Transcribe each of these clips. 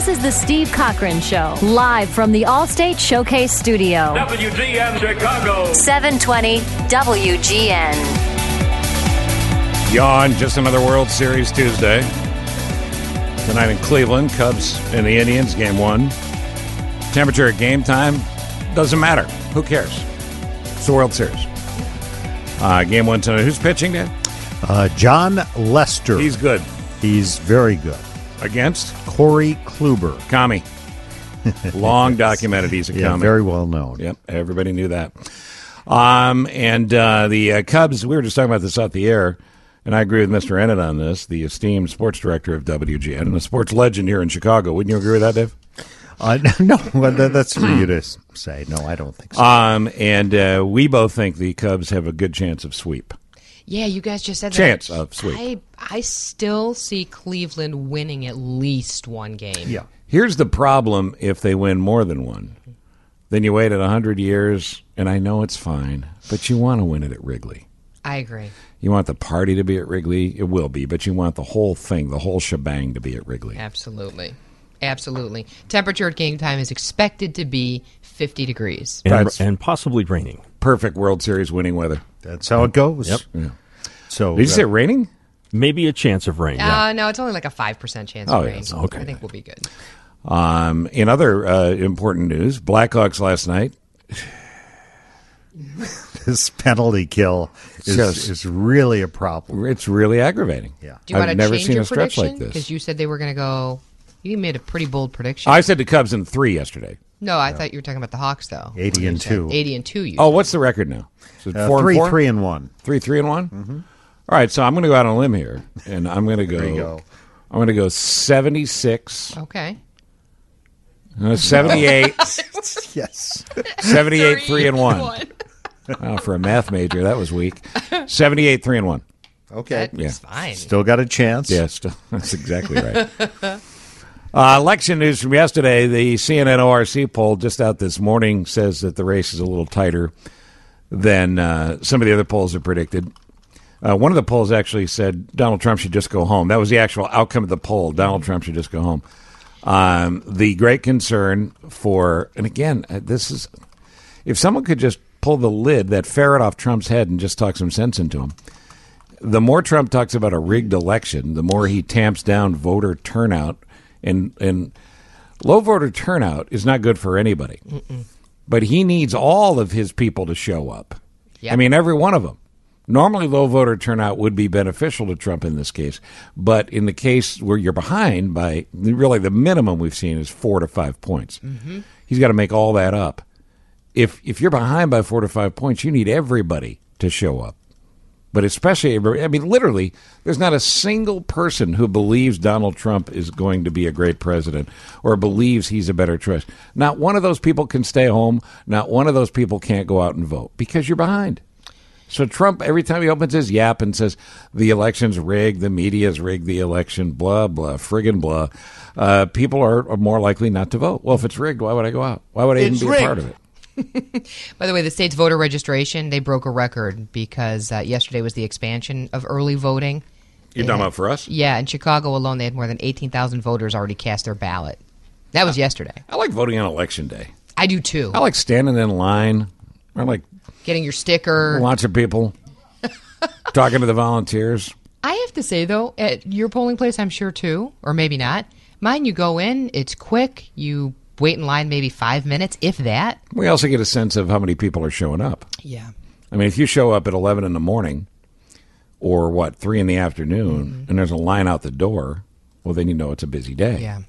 This is the Steve Cochran Show, live from the Allstate Showcase Studio. WGN Chicago. 720 WGN. Yawn, just another World Series Tuesday. Tonight in Cleveland, Cubs and the Indians, game one. Temperature at game time, doesn't matter. Who cares? It's the World Series. Game one tonight. Who's pitching, Dan? John Lester. He's good. He's very good. Against? Corey Kluber. Kami. Long documented he's a Kami. Very well known. Yep, everybody knew that. The Cubs, we were just talking about this off the air, and I agree with Mr. Ennett on this, the esteemed sports director of WGN and a sports legend here in Chicago. Wouldn't you agree with that, Dave? No, that's for you to say. No, I don't think so. We both think the Cubs have a good chance of sweep. Yeah, you guys just said chance of sweep. I still see Cleveland winning at least one game. Yeah. Here's the problem if they win more than one. Then you waited 100 years, and I know it's fine, but you want to win it at Wrigley. I agree. You want the party to be at Wrigley? It will be, but you want the whole thing, the whole shebang to be at Wrigley. Absolutely. Absolutely. Temperature at game time is expected to be 50 degrees. And possibly raining. Perfect World Series winning weather. That's how it goes. Yep. Yeah. So did you say raining? Maybe a chance of rain. Yeah. No, it's only like a 5% chance Oh, of yeah, rain. okay. I think we'll be good. In other important news, Blackhawks last night. This penalty kill is really a problem. It's really aggravating. Yeah. Do you want I've to never change seen your a stretch prediction? like this. Because you said they were going to go. You made a pretty bold prediction. I said the Cubs in 3 yesterday. No, I thought you were talking about the Hawks, though. 80-2. 80-2. Oh, what's the record now? So 3-3-1. 3-3-1. Mm-hmm. All right, so I'm going to go out on a limb here, and I'm going to go. There you go. I'm going to go 76. Okay. 78. Yes. 78 3-1. Wow, for a math major, that was weak. 78 3-1. Okay. That's fine. Still got a chance. Yeah, that's exactly right. Election news from yesterday. The CNN ORC poll just out this morning says that the race is a little tighter than some of the other polls have predicted. One of the polls actually said Donald Trump should just go home. That was the actual outcome of the poll. Donald Trump should just go home. The great concern for, and again, this is, if someone could just pull the lid, that ferret off Trump's head and just talk some sense into him, the more Trump talks about a rigged election, the more he tamps down voter turnout. And low voter turnout is not good for anybody. Mm-mm. But he needs all of his people to show up. Yep. I mean, every one of them. Normally, low voter turnout would be beneficial to Trump in this case. But in the case where you're behind by, really the minimum we've seen is 4 to 5 points. Mm-hmm. He's got to make all that up. If you're behind by 4 to 5 points, you need everybody to show up. But especially, I mean, literally, there's not a single person who believes Donald Trump is going to be a great president or believes he's a better choice. Not one of those people can stay home. Not one of those people can't go out and vote because you're behind. So Trump, every time he opens his yap and says the election's rigged, the media's rigged the election, blah, blah, friggin' blah, people are more likely not to vote. Well, if it's rigged, why would I go out? Why would I even be a part of it? By the way, the state's voter registration, they broke a record because yesterday was the expansion of early voting. You're talking about for us? Yeah, in Chicago alone, they had more than 18,000 voters already cast their ballot. That was yesterday. I like voting on Election Day. I do, too. I like standing in line. I like getting your sticker. Watching people. Talking to the volunteers. I have to say, though, at your polling place, I'm sure, too, or maybe not. Mine, you go in, it's quick, you wait in line maybe 5 minutes, if that. We also get a sense of how many people are showing up. Yeah. I mean, if you show up at 11 in the morning or, 3 in the afternoon, and there's a line out the door, well, then you know it's a busy day. Yeah.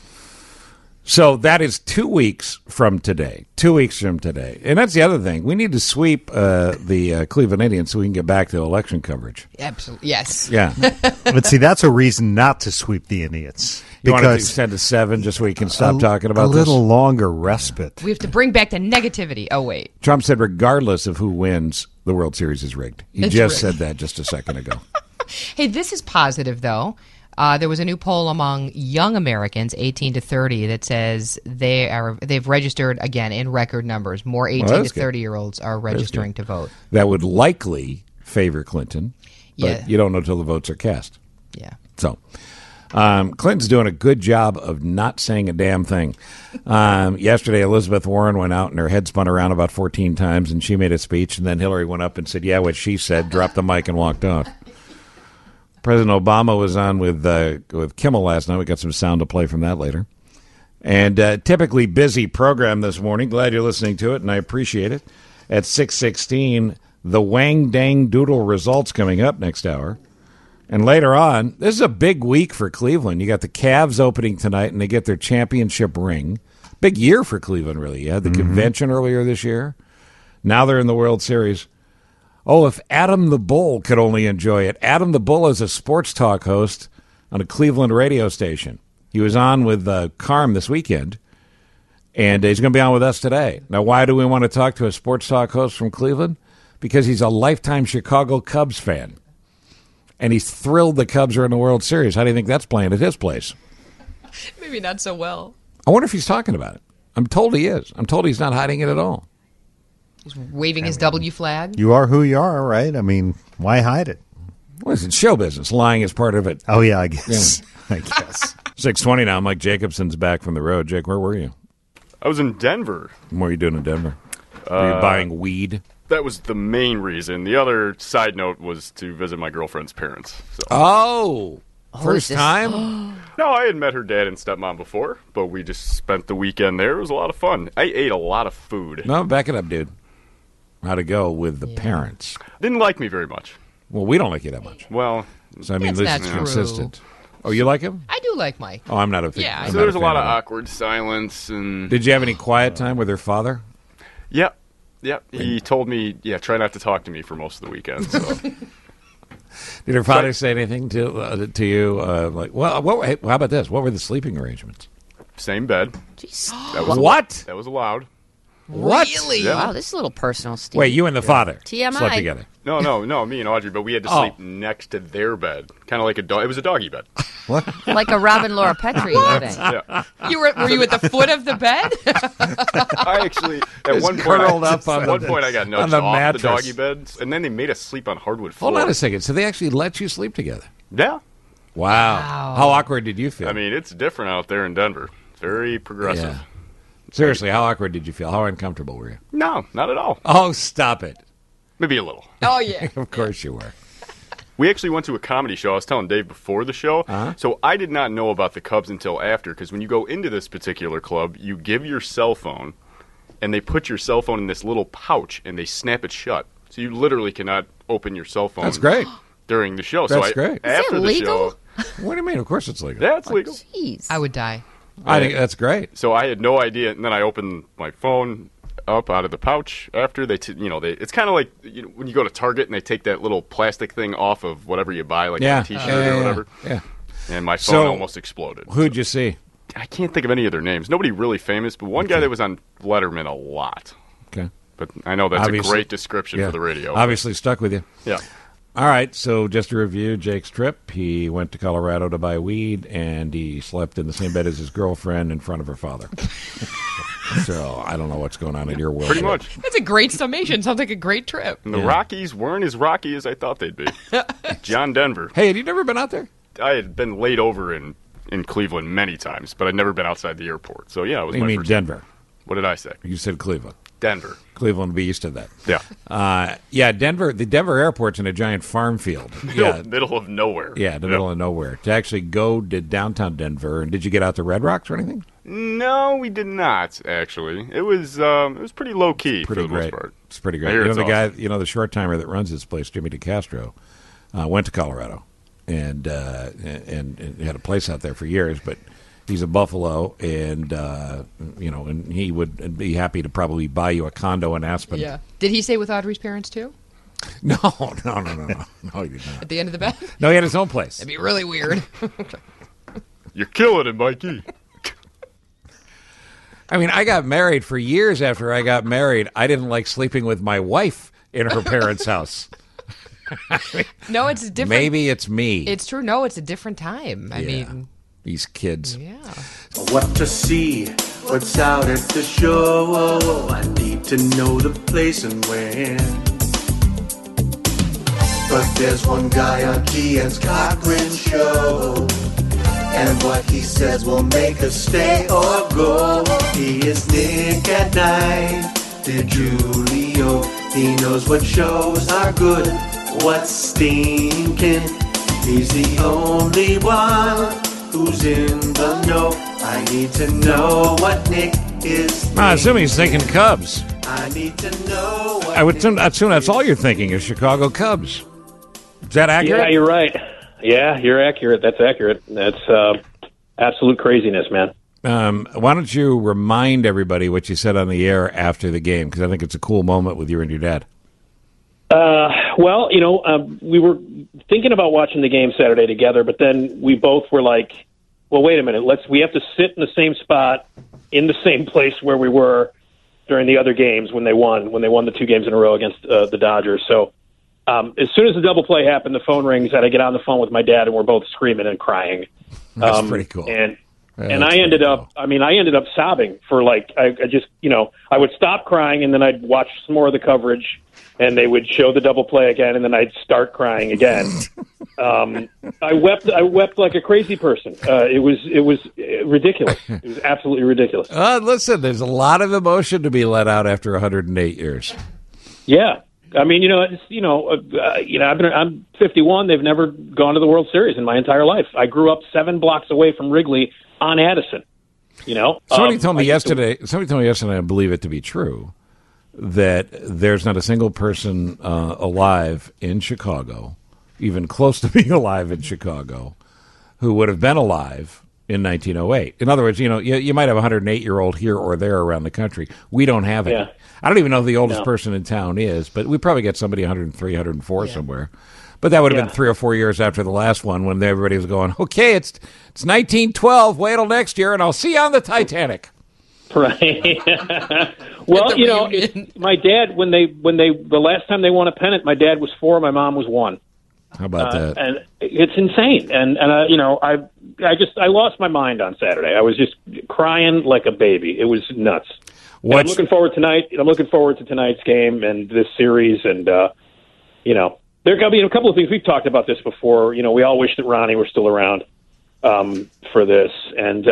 So that is 2 weeks from today. 2 weeks from today. And that's the other thing. We need to sweep the Cleveland Indians so we can get back to election coverage. Absolutely. Yes. Yeah. But see, that's a reason not to sweep the Indians. You want to extend to 7 just so we can stop talking about this? A little longer respite. We have to bring back the negativity. Oh, wait. Trump said regardless of who wins, the World Series is rigged. He just said that just a second ago. Hey, this is positive, though. There was a new poll among young Americans, 18 to 30, that says they've registered, again, in record numbers. More 18 to 30-year-olds are registering to vote. That would likely favor Clinton, but Yeah. you don't know until the votes are cast. Yeah. So, Clinton's doing a good job of not saying a damn thing. Yesterday, Elizabeth Warren went out and her head spun around about 14 times, and she made a speech, and then Hillary went up and said, yeah, what she said, dropped the mic and walked off. President Obama was on with Kimmel last night. We got some sound to play from that later. And typically busy program this morning. Glad you're listening to it, and I appreciate it. At 6:16, the Wang Dang Doodle results coming up next hour. And later on, this is a big week for Cleveland. You got the Cavs opening tonight, and they get their championship ring. Big year for Cleveland, really. You had the convention earlier this year. Now they're in the World Series. Oh, if Adam the Bull could only enjoy it. Adam the Bull is a sports talk host on a Cleveland radio station. He was on with Carm this weekend, and he's going to be on with us today. Now, why do we want to talk to a sports talk host from Cleveland? Because he's a lifetime Chicago Cubs fan. And he's thrilled the Cubs are in the World Series. How do you think that's playing at his place? Maybe not so well. I wonder if he's talking about it. I'm told he is. I'm told he's not hiding it at all. He's waving his W flag. You are who you are, right? I mean, why hide it? Well, it's show business. Lying is part of it. Oh, yeah, I guess. Yeah. I guess. 6:20 now. Mike Jacobson's back from the road. Jake, where were you? I was in Denver. What were you doing in Denver? Were you buying weed? That was the main reason. The other side note was to visit my girlfriend's parents. So. Oh, first time? No, I had met her dad and stepmom before, but we just spent the weekend there. It was a lot of fun. I ate a lot of food. No, back it up, dude. How'd it go with the parents? Didn't like me very much. Well, we don't like you that much. Well, so I mean, that's this is not consistent. Oh, you like him? I do like Mike. Oh, I'm not a fan. Yeah. so there's a lot of awkward silence. And Did you have any quiet time with her father? Yep. He told me, try not to talk to me for most of the weekend. So. Did her father say anything to you? Like, well, hey, how about this? What were the sleeping arrangements? Same bed. Jeez. What? That was allowed. What? Really? Yeah. Wow, this is a little personal, Steve. Wait, you and the father TMI. slept together? No, me and Audrey, but we had to sleep next to their bed, kind of like a dog. It was a doggy bed. What? Like a Robin Laura Petrie living. Yeah. Were you at the foot of the bed? I actually at Just one curled point up on one the- point I got on nudged the off mattress. the doggy bed, and then they made us sleep on hardwood floor. Hold on a second. So they actually let you sleep together? Yeah. Wow. How awkward did you feel? I mean, it's different out there in Denver. Very progressive. Yeah. Seriously, how awkward did you feel? How uncomfortable were you? No, not at all. Oh, stop it. Maybe a little. Oh, yeah. Of course you were. We actually went to a comedy show. I was telling Dave before the show. So I did not know about the Cubs until after, because when you go into this particular club, you give your cell phone, and they put your cell phone in this little pouch, and they snap it shut. So you literally cannot open your cell phone. That's great. During the show. That's great. After Is it the legal? show. What do you mean? Of course it's legal. Yeah, it's legal. Jeez. I would die. I think that's great. So I had no idea, and then I opened my phone up out of the pouch after they it's kind of like when you go to Target and they take that little plastic thing off of whatever you buy, like a T-shirt or whatever. Yeah. And my phone almost exploded. Who'd you see? I can't think of any of their names. Nobody really famous, but one guy that was on Letterman a lot. Okay. But I know that's Obviously. a great description for the radio. Obviously stuck with you. Yeah. All right, so just to review Jake's trip, he went to Colorado to buy weed, and he slept in the same bed as his girlfriend in front of her father. So I don't know what's going on in your world. Pretty much. That's a great summation. Sounds like a great trip. And the Rockies weren't as rocky as I thought they'd be. John Denver. Hey, had you never been out there? I had been laid over in Cleveland many times, but I'd never been outside the airport. So, yeah, it was You my mean first Denver? What did I say? You said Cleveland. Denver. Cleveland would be used to that. Yeah. Denver. The Denver airport's in a giant farm field. Yeah, Middle of nowhere. yeah, the middle of nowhere. To actually go to downtown Denver, and did you get out to Red Rocks or anything? No, we did not, actually. It was pretty low-key for the most part. It's pretty I great. hear You know it's the guy, awesome. the short timer that runs this place, Jimmy DeCastro, went to Colorado and had a place out there for years, but he's a Buffalo, and and he would be happy to probably buy you a condo in Aspen. Yeah. Did he stay with Audrey's parents, too? No, he did not. At the end of the bed? No, he had his own place. That'd be really weird. You're killing it, Mikey. I mean, I got married for years after I got married. I didn't like sleeping with my wife in her parents' house. No, it's different. Maybe it's me. It's true. No, it's a different time. I mean, these kids. yeah. What to see? What's out at the show? I need to know the place and when. But there's one guy on Dean's Cochran show. and what he says will make us stay or go. He is Nick at Night, DiGiulio. He knows what shows are good, what's stinking. He's the only one who's in the know. I need to know what Nick is thinking. I assume he's thinking Cubs. I need to know what I would assume that's all you're thinking is Chicago Cubs. Is that accurate? Yeah, you're right. Yeah, you're accurate. That's accurate. That's absolute craziness, man. Why don't you remind everybody what you said on the air after the game? Because I think it's a cool moment with you and your dad. Well, we were thinking about watching the game Saturday together, but then we both were like, well, wait a minute. We have to sit in the same spot in the same place where we were during the other games when they won the 2 games in a row against the Dodgers. So as soon as the double play happened, the phone rings, and I get on the phone with my dad, and we're both screaming and crying. That's pretty cool. And I ended up sobbing for I just, I would stop crying, and then I'd watch some more of the coverage, and they would show the double play again, and then I'd start crying again. I wept like a crazy person. It was ridiculous. It was absolutely ridiculous. Listen, there's a lot of emotion to be let out after 108 years. Yeah. I mean, I'm 51. They've never gone to the World Series in my entire life. I grew up 7 blocks away from Wrigley on Addison. Somebody told me yesterday, I believe it to be true, that there's not a single person alive in Chicago, even close to being alive in Chicago, who would have been alive in 1908. In other words, you might have a 108-year-old here or there around the country. We don't have it. Yeah. I don't even know who the oldest person in town is, but we probably get somebody 103, 104 somewhere. But that would have been 3 or 4 years after the last one when everybody was going, okay, it's 1912, wait till next year, and I'll see you on the Titanic. Right. Well, my dad, when the last time they won a pennant, my dad was 4, my mom was 1. How about that? And it's insane. And I lost my mind on Saturday. I was just crying like a baby. It was nuts. I'm looking forward to tonight's game and this series. And, there are going to be a couple of things. We've talked about this before. We all wish that Ronnie were still around for this. And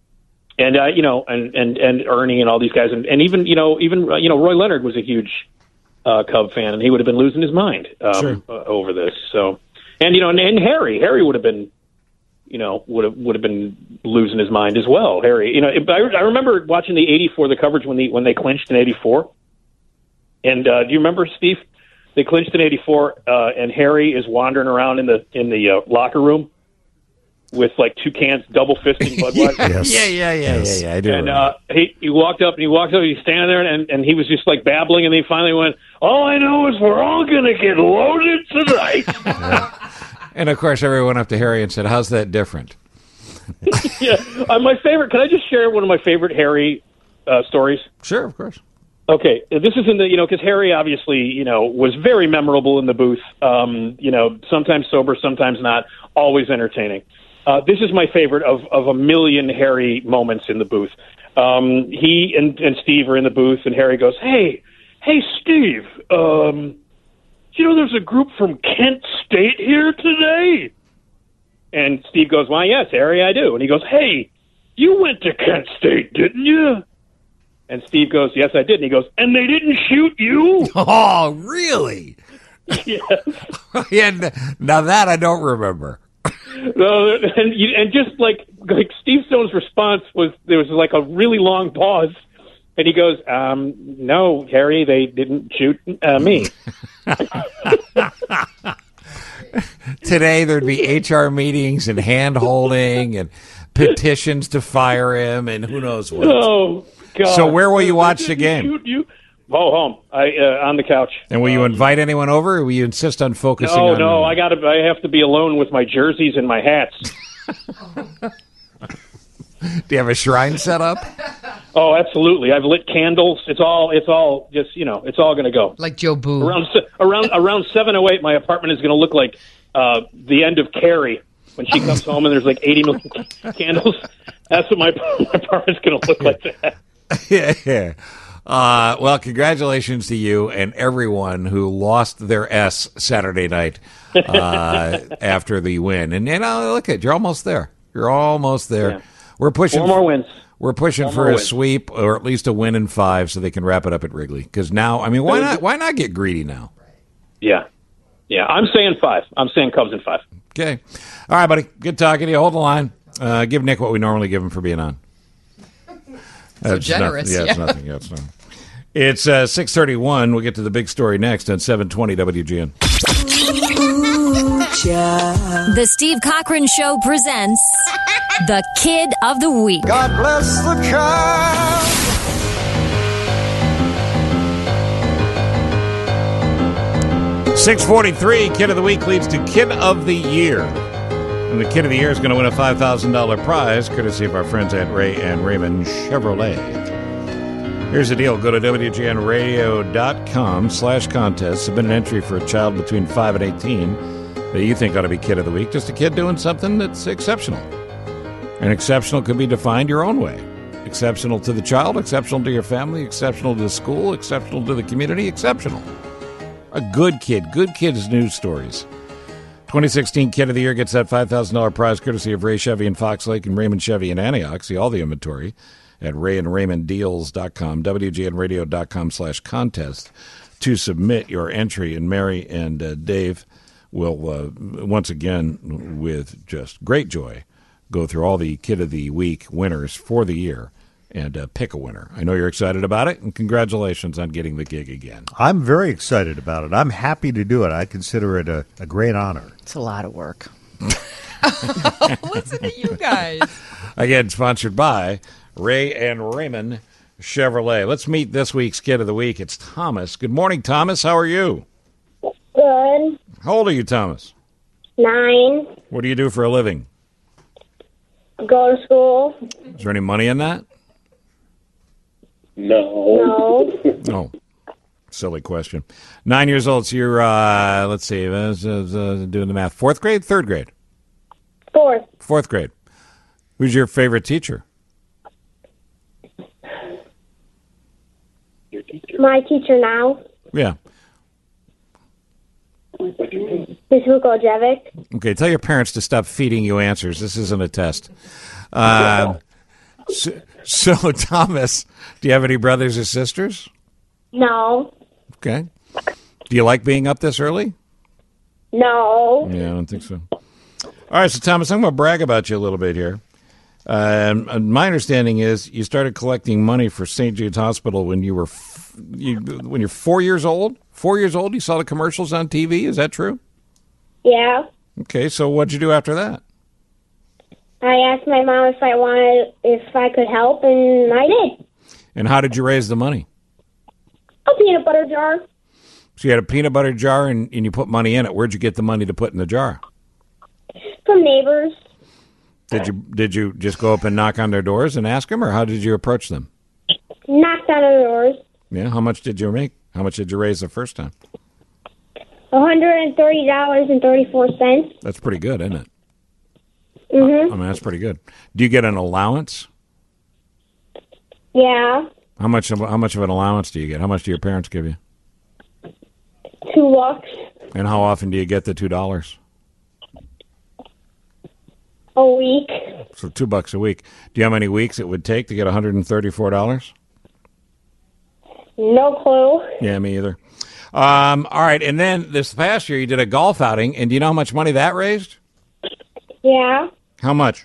Ernie and all these guys. And even Roy Leonard was a huge Cub fan, and he would have been losing his mind over this. So, and Harry would have been, would have been losing his mind as well. Harry, I remember watching the coverage when they clinched in '84. And do you remember, Steve? They clinched in '84, and Harry is wandering around in the locker room with 2 cans, double fisting Budweiser. Yes. Yeah, I do. And he walked up, he's standing there, and he was just babbling, and he finally went, all I know is we're all going to get loaded tonight. Yeah. And, of course, everyone went up to Harry and said, how's that different? Yeah. My favorite, can I just share one of my favorite Harry stories? Sure, of course. Okay, this is in the, because Harry obviously, was very memorable in the booth, sometimes sober, sometimes not, always entertaining. This is my favorite of a million Harry moments in the booth. He and Steve are in the booth, and Harry goes, Hey, Steve, there's a group from Kent State here today? And Steve goes, why, yes, Harry, I do. And he goes, hey, you went to Kent State, didn't you? And Steve goes, yes, I did. And he goes, and they didn't shoot you? Oh, really? Yes. And now that I don't remember. And just like Steve Stone's response was, there was a really long pause, and he goes, no, Harry, they didn't shoot me. Today there'd be HR meetings and hand-holding and petitions to fire him and who knows what. Oh, God. So where will you watch the game? Shoot you? Oh, home. On the couch. And will you invite anyone over, or will you insist on focusing on... No, I have to be alone with my jerseys and my hats. Do you have a shrine set up? Oh, absolutely. I've lit candles. It's all just, it's all going to go. Like Joe Boo. Around 7:08, my apartment is going to look like the end of Carrie when she comes home and there's 80 million candles. That's what my apartment's going to look like. That. Yeah. Well, congratulations to you and everyone who lost their S Saturday night after the win. And look, you're almost there. You're almost there. Yeah. We're pushing 4 more wins. We're pushing One for more a win. sweep or at least a win in 5 so they can wrap it up at Wrigley. Because now, I mean, why not? Why not get greedy now? Yeah. I'm saying 5. I'm saying Cubs in 5. Okay. All right, buddy. Good talking to you. Hold the line. Give Nick what we normally give him for being on. So generous. It's nothing. Yeah, it's nothing. It's 6:31. We'll get to the big story next on 720 WGN. The Steve Cochran Show presents the Kid of the Week. God bless the child. $6:43. Kid of the Week leads to Kid of the Year. And the Kid of the Year is going to win a $5,000 prize, courtesy of our friends at Ray and Raymond Chevrolet. Here's the deal. Go to WGNradio.com/contest. Submit an entry for a child between 5 and 18 that you think ought to be Kid of the Week. Just a kid doing something that's exceptional. And exceptional can be defined your own way. Exceptional to the child, exceptional to your family, exceptional to the school, exceptional to the community, exceptional. A good kid. Good kids' news stories. 2016 Kid of the Year gets that $5,000 prize courtesy of Ray Chevy in Fox Lake and Raymond Chevy in Antioch. See all the inventory at RayandRaymondDeals.com, WGNRadio.com/contest to submit your entry. And Mary and Dave will, once again, with just great joy, go through all the Kid of the Week winners for the year and pick a winner. I know you're excited about it, and congratulations on getting the gig again. I'm very excited about it. I'm happy to do it. I consider it a great honor. It's a lot of work. Listen to you guys. Again, sponsored by Ray and Raymond Chevrolet. Let's meet this week's Kid of the Week. It's Thomas. Good morning, Thomas. How are you? Good. How old are you, Thomas? 9. What do you do for a living? Go to school. Is there any money in that? No. No. Silly question. 9 years old. So you're, let's see, doing the math. 4th grade, 3rd grade? 4th. 4th grade. Who's your favorite teacher? My teacher now, Yeah. Ms. Vukojevic. Okay, tell your parents to stop feeding you answers. This isn't a test. So, Thomas, do you have any brothers or sisters? No. Okay. Do you like being up this early? No. Yeah, I don't think so. All right, so Thomas, I'm going to brag about you a little bit here. My understanding is you started collecting money for St. Jude's Hospital when you were when you're 4 years old. 4 years old, you saw the commercials on TV. Is that true? Yeah. Okay, so what'd you do after that? I asked my mom if I could help, and I did. And how did you raise the money? A peanut butter jar. So you had a peanut butter jar and you put money in it. Where'd you get the money to put in the jar? From neighbors. Did you just go up and knock on their doors and ask them, or how did you approach them? Knocked on the doors. Yeah, how much did you make? How much did you raise the first time? $130.34. That's pretty good, isn't it? Mm-hmm. I mean, that's pretty good. Do you get an allowance? Yeah. How much of an allowance do you get? How much do your parents give you? $2. And how often do you get the $2? A week. So $2 a week. Do you know how many weeks it would take to get $134? No clue. Yeah, me either. All right, and then this past year you did a golf outing, and do you know how much money that raised? Yeah. How much?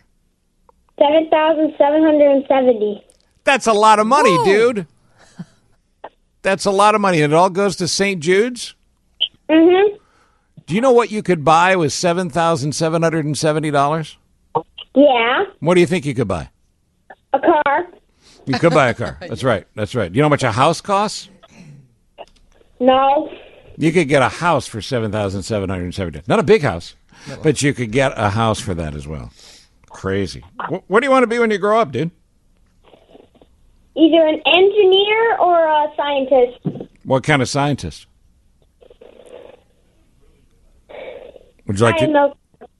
$7,770. That's a lot of money, dude. That's a lot of money, and it all goes to St. Jude's? Mm-hmm. Do you know what you could buy with $7,770? Yeah. What do you think you could buy? A car. You could buy a car. That's right. That's right. Do you know how much a house costs? No. You could get a house for $7,770. Not a big house, but you could get a house for that as well. Crazy. What do you want to be when you grow up, dude? Either an engineer or a scientist. What kind of scientist? Would you like I don't know.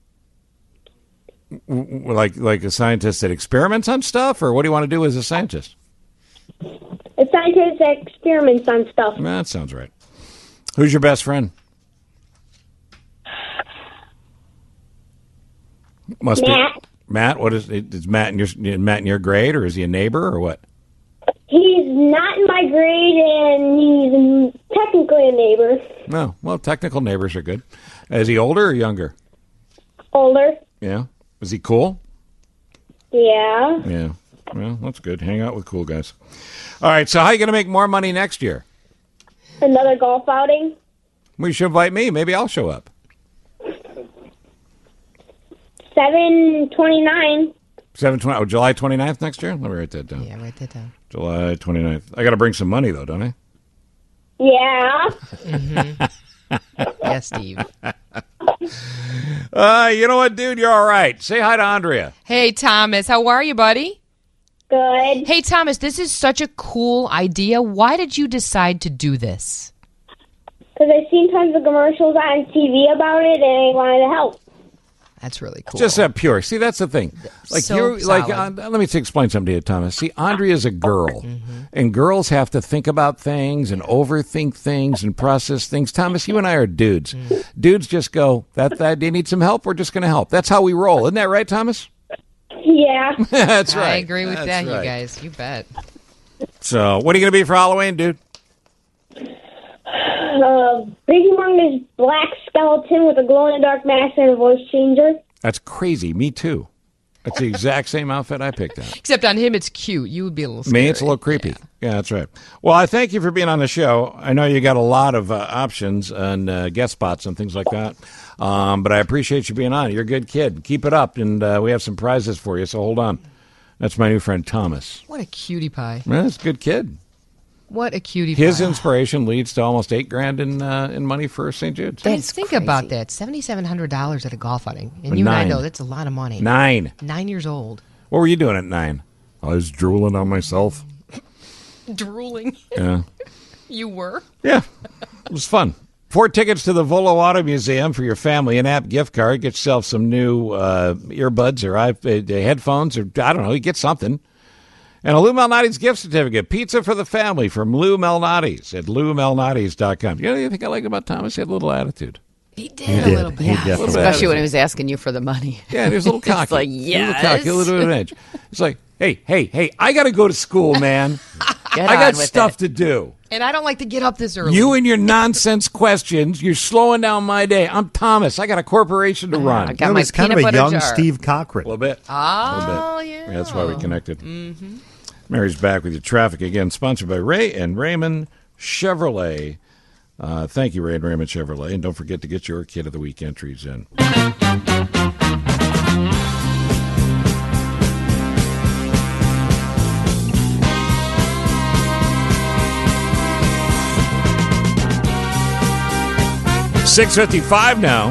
like a scientist that experiments on stuff, or what do you want to do as a scientist? A scientist that experiments on stuff. That sounds right. Who's your best friend? Matt. Matt, is Matt in your grade, or is he a neighbor, or what? He's not in my grade, and he's technically a neighbor. No, well, technical neighbors are good. Is he older or younger? Older. Yeah. Is he cool? Yeah. Yeah. Well, that's good. Hang out with cool guys. All right, so how are you going to make more money next year? Another golf outing. Well, you should invite me. Maybe I'll show up. 7/29. 7/20. Oh, July 29th next year? Let me write that down. Yeah, write that down. July 29th. I got to bring some money, though, don't I? Yeah. Yes, Steve. You know what, dude? You're all right. Say hi to Andrea. Hey, Thomas. How are you, buddy? Good. Hey, Thomas, this is such a cool idea. Why did you decide to do this? Because I've seen tons of commercials on TV about it, and I wanted to help. That's really cool. Just that pure. See, that's the thing. Like So you're like. solid. Let me explain something to you, Thomas. See, Andrea's a girl, and girls have to think about things and overthink things and process things. Thomas, you and I are dudes. Dudes just go. That you need some help. We're just going to help. That's how we roll. Isn't that right, Thomas? Yeah. That's right. I agree with that, right. you guys. You bet. So, what are you going to be for Halloween, dude? Big Humongous black skeleton with a glow-in-the-dark mask and a voice changer. That's crazy. Me too. That's the exact same outfit I picked out. Except on him, it's cute. You would be a little scary. Me, it's a little creepy. Yeah, that's right. Well, I thank you for being on the show. I know you got a lot of options and guest spots and things like that. But I appreciate you being on. You're a good kid. Keep it up, and we have some prizes for you, so hold on. That's my new friend, Thomas. What a cutie pie. Yeah, that's a good kid. What a cutie His pie. inspiration leads to almost $8,000 in money for St. Jude's. Think about that. $7,700 at a golf outing. And you and I know that's a lot of money. 9. 9 years old. What were you doing at 9? I was drooling on myself. Drooling. Yeah. You were? Yeah. It was fun. 4 tickets to the Volo Auto Museum for your family, an app gift card. Get yourself some new earbuds or headphones, or I don't know, you get something. And a Lou Malnati's gift certificate. Pizza for the family from Lou Malnati's at LouMalnati's.com. You know what you think I like about Thomas? He had a little attitude. He did a little bit. Yeah, especially when he was asking you for the money. Yeah, he was a little cocky. It's like, He was a little cocky, a little bit of an edge. It's like, hey, I got to go to school, man. I got stuff to do. And I don't like to get up this early. You and your nonsense questions, you're slowing down my day. I'm Thomas. I got a corporation to run. I got my It's kind of peanut a butter young jar. Steve Cochran. A little bit. Oh, yeah. That's why we connected. Mm-hmm. Mary's back with your traffic again, sponsored by Ray and Raymond Chevrolet. Thank you, Ray and Raymond Chevrolet. And don't forget to get your Kid of the Week entries in. $6:55 now.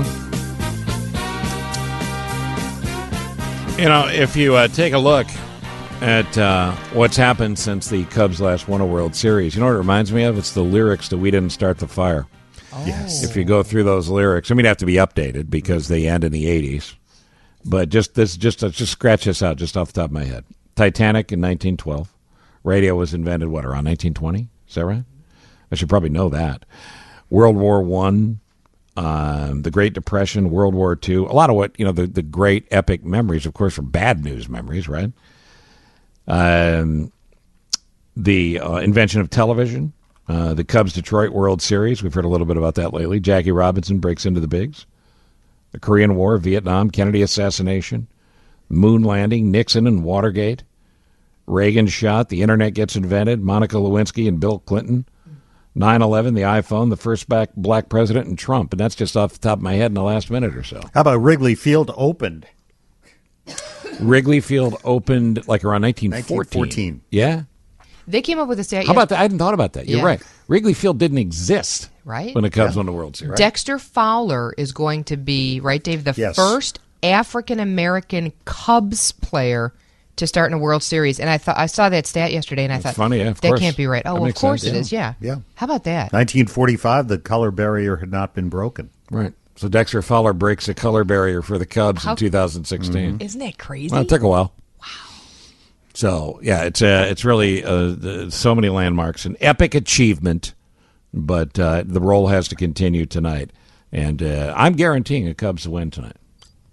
You know, if you take a look at what's happened since the Cubs last won a World Series, you know what it reminds me of? It's the lyrics to "We Didn't Start the Fire." Yes. If you go through those lyrics, I mean, they have to be updated because they end in the 80s. But just scratch this out just off the top of my head. Titanic in 1912. Radio was invented, around 1920? Is that right? I should probably know that. World War I, the Great Depression, World War II. A lot of what, the great epic memories, of course, are bad news memories, right? The invention of television. The Cubs-Detroit World Series. We've heard a little bit about that lately. Jackie Robinson breaks into the bigs. The Korean War, Vietnam, Kennedy assassination, moon landing, Nixon and Watergate, Reagan shot, the Internet gets invented, Monica Lewinsky and Bill Clinton, 9/11, the iPhone, the first black president, and Trump. And that's just off the top of my head in the last minute or so. How about Wrigley Field opened? Wrigley Field opened like around 1914. Yeah? They came up with a stat. How about that? I hadn't thought about that. You're Yeah. right. Wrigley Field didn't exist Right. when the Cubs won the World Series. Dexter Fowler is going to be, right, Dave, the Yes. first African-American Cubs player to start in a World Series. And I saw that stat yesterday, and I thought, funny, yeah, of that course. can't be right. That Oh, well, of makes course sense, it is, yeah. Yeah. How about that? 1945, the color barrier had not been broken. Right. So Dexter Fowler breaks the color barrier for the Cubs How- in 2016. Isn't that crazy? Well, it took a while. Wow. So, yeah, it's really so many landmarks. An epic achievement, but the role has to continue tonight. And I'm guaranteeing the Cubs to win tonight.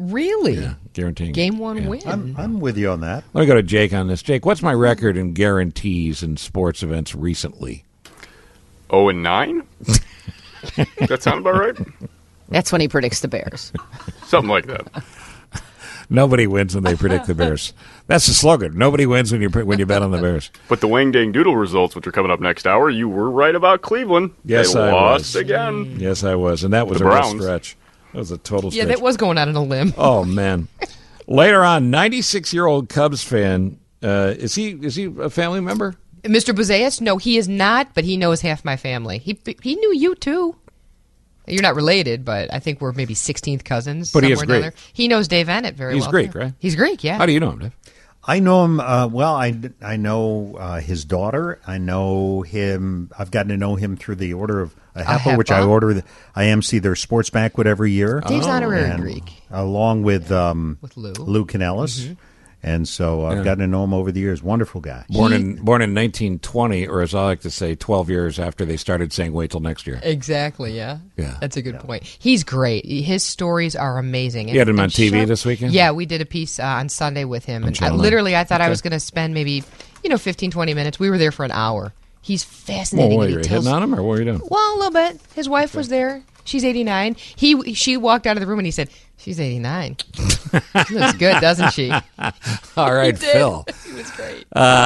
Really? Yeah, guaranteeing. Game one win. I'm with you on that. Let me go to Jake on this. Jake, what's my record in guarantees in sports events recently? 0-9? That sound about right? That's when he predicts the Bears. Something like that. Nobody wins when they predict the Bears. That's the slogan. Nobody wins when you bet on the Bears. But the Wang Dang Doodle results, which are coming up next hour, you were right about Cleveland. Yes, I was. lost again. Yes, I was. And that was a real stretch. That was a total stretch. Yeah, that was going out on a limb. Oh, man. Later on, 96-year-old Cubs fan. Is he a family member? Mr. Buzeas? No, he is not, but he knows half my family. He knew you, too. You're not related, but I think we're maybe 16th cousins. But he is down Greek. there. He knows Dave Ennett very He's well. Greek, too. right? He's Greek, yeah. How do you know him, Dave? I know him. I know his daughter. I know him. I've gotten to know him through the Order of Ahepa, which I order. I MC their sports banquet every year. Dave's honorary Greek, along with Lou Canellis. Mm-hmm. And so I've gotten to know him over the years. Wonderful guy. Born in 1920, or as I like to say, 12 years after they started saying wait till next year. Exactly, yeah. Yeah. That's a good point. He's great. His stories are amazing. You had him on TV this weekend? Yeah, we did a piece on Sunday with him. And I thought I was going to spend maybe 15, 20 minutes. We were there for an hour. He's fascinating. Well, were you hitting on him, or what were you doing? Well, a little bit. His wife was there. She's 89. She walked out of the room and he said, "She's 89. She looks good, doesn't she?" All right, Phil. He was great.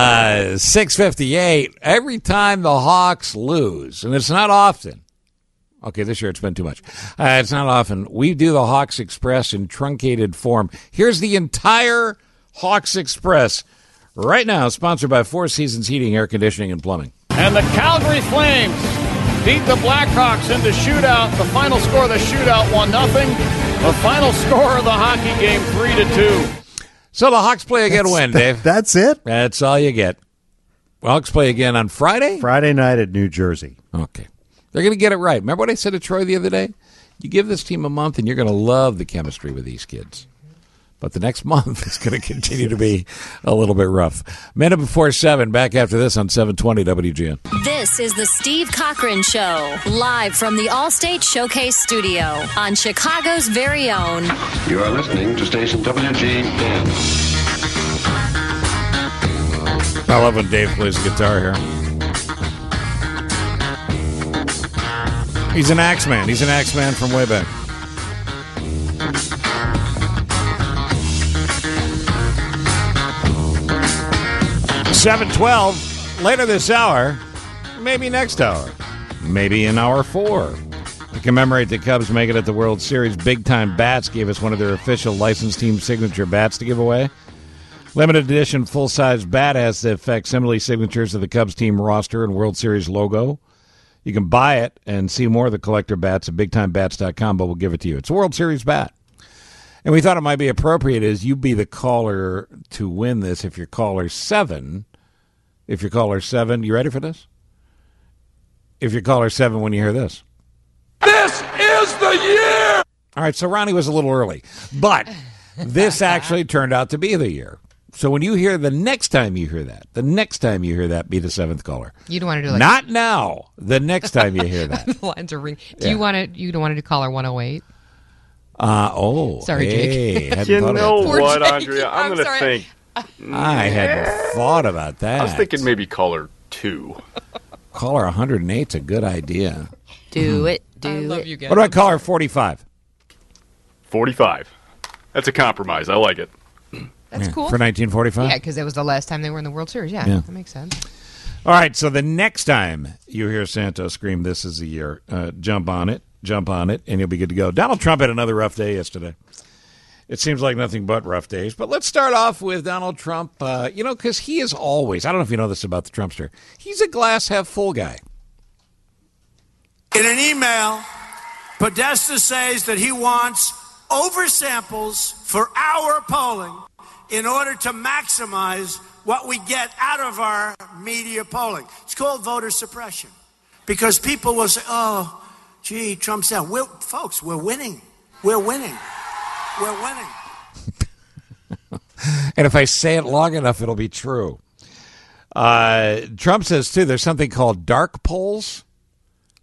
6:58. Every time the Hawks lose, and it's not often. Okay, this year it's been too much. It's not often. We do the Hawks Express in truncated form. Here's the entire Hawks Express right now, sponsored by Four Seasons Heating, Air Conditioning, and Plumbing. And the Calgary Flames beat the Blackhawks in the shootout. The final score of the shootout, 1-0. The final score of the hockey game, 3-2. So the Hawks play again when, Dave? That's it? That's all you get. Hawks play again on Friday? Friday night at New Jersey. Okay. They're going to get it right. Remember what I said to Troy the other day? You give this team a month and you're going to love the chemistry with these kids. But the next month is going to continue to be a little bit rough. Minute before 7, back after this on 720 WGN. This is the Steve Cochran Show, live from the Allstate Showcase Studio on Chicago's very own. You are listening to station WGN. I love when Dave plays the guitar here. He's an Axeman. He's an Axeman from way back. $7:12. Later this hour, maybe next hour, maybe in hour 4. To commemorate the Cubs making it at the World Series, Big Time Bats gave us one of their official licensed team signature bats to give away. Limited edition full-size bat has the facsimile signatures of the Cubs team roster and World Series logo. You can buy it and see more of the collector bats at BigTimeBats.com, but we'll give it to you. It's a World Series bat. And we thought it might be appropriate as you be the caller to win this if you're caller 7. If you're caller 7, you ready for this? If you're caller 7 when you hear this. This is the year! All right, so Ronnie was a little early. But this actually turned out to be the year. So when you hear the next time you hear that, be the 7th caller. You don't want to do like not now. The next time you hear that. The lines are ringing. You don't want to do caller 108? Sorry, Jake. You know what, Andrea? I'm going to think. I hadn't thought about that. I was thinking maybe caller 2. Caller 108's a good idea. Do it. I love you guys. What about caller 45? 45. That's a compromise. I like it. That's cool. For 1945? Yeah, because that was the last time they were in the World Series. Yeah, that makes sense. All right, so the next time you hear Santos scream, "This is the year," jump on it, and you'll be good to go. Donald Trump had another rough day yesterday. It seems like nothing but rough days. But let's start off with Donald Trump, because he is always, I don't know if you know this about the Trumpster, he's a glass half full guy. In an email, Podesta says that he wants oversamples for our polling in order to maximize what we get out of our media polling. It's called voter suppression. Because people will say, oh, gee, Trump's down. Folks, we're winning. We're winning. We're winning. And if I say it long enough, it'll be true. Trump says, too, there's something called dark polls.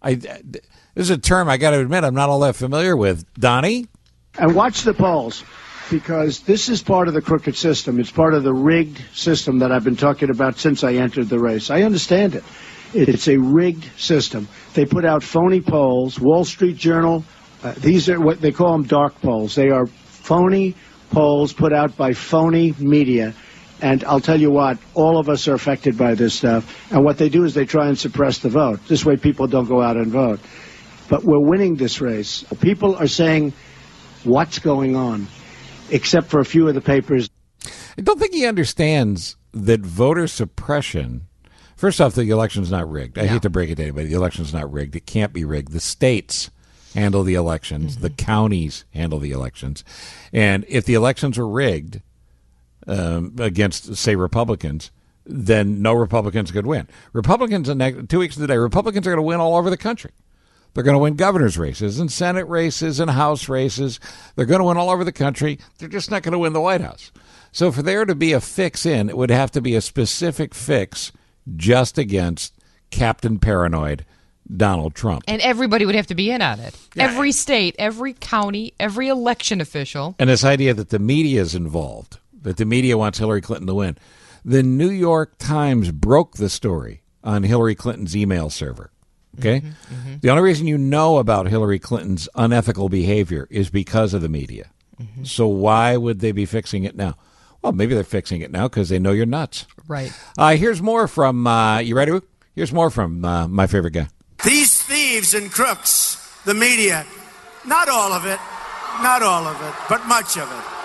This is a term I got to admit I'm not all that familiar with. Donnie? And watch the polls. because this is part of the crooked system. It's part of the rigged system that I've been talking about since I entered the race. I understand it. It's a rigged system. They put out phony polls. Wall Street Journal, these are what they call them, dark polls. They are phony polls put out by phony media. And I'll tell you what, all of us are affected by this stuff. And what they do is they try and suppress the vote. This way people don't go out and vote. But we're winning this race. People are saying, what's going on? Except for a few of the papers. I don't think he understands that voter suppression, first off, the election's not rigged. I hate to break it to anybody. The election's not rigged. It can't be rigged. The states handle the elections. The counties handle the elections. And if the elections are rigged against, say, Republicans, then no Republicans could win. Republicans, 2 weeks today, Republicans are going to win all over the country. They're going to win governor's races and Senate races and House races. They're going to win all over the country. They're just not going to win the White House. So for there to be a fix in, it would have to be a specific fix just against Captain Paranoid Donald Trump. And everybody would have to be in on it. Yeah. Every state, every county, every election official. And this idea that the media is involved, that the media wants Hillary Clinton to win. The New York Times broke the story on Hillary Clinton's email server. Okay? The only reason you know about Hillary Clinton's unethical behavior is because of the media. So why would they be fixing it now? Well, maybe they're fixing it now because they know you're nuts. Right. Here's more from, you ready? Here's more from my favorite guy. These thieves and crooks, the media, not all of it, but much of it.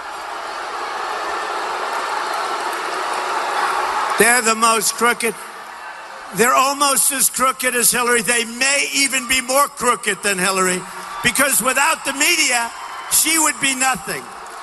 They're the most crooked. They're almost as crooked as Hillary. They may even be more crooked than Hillary, because without the media, she would be nothing.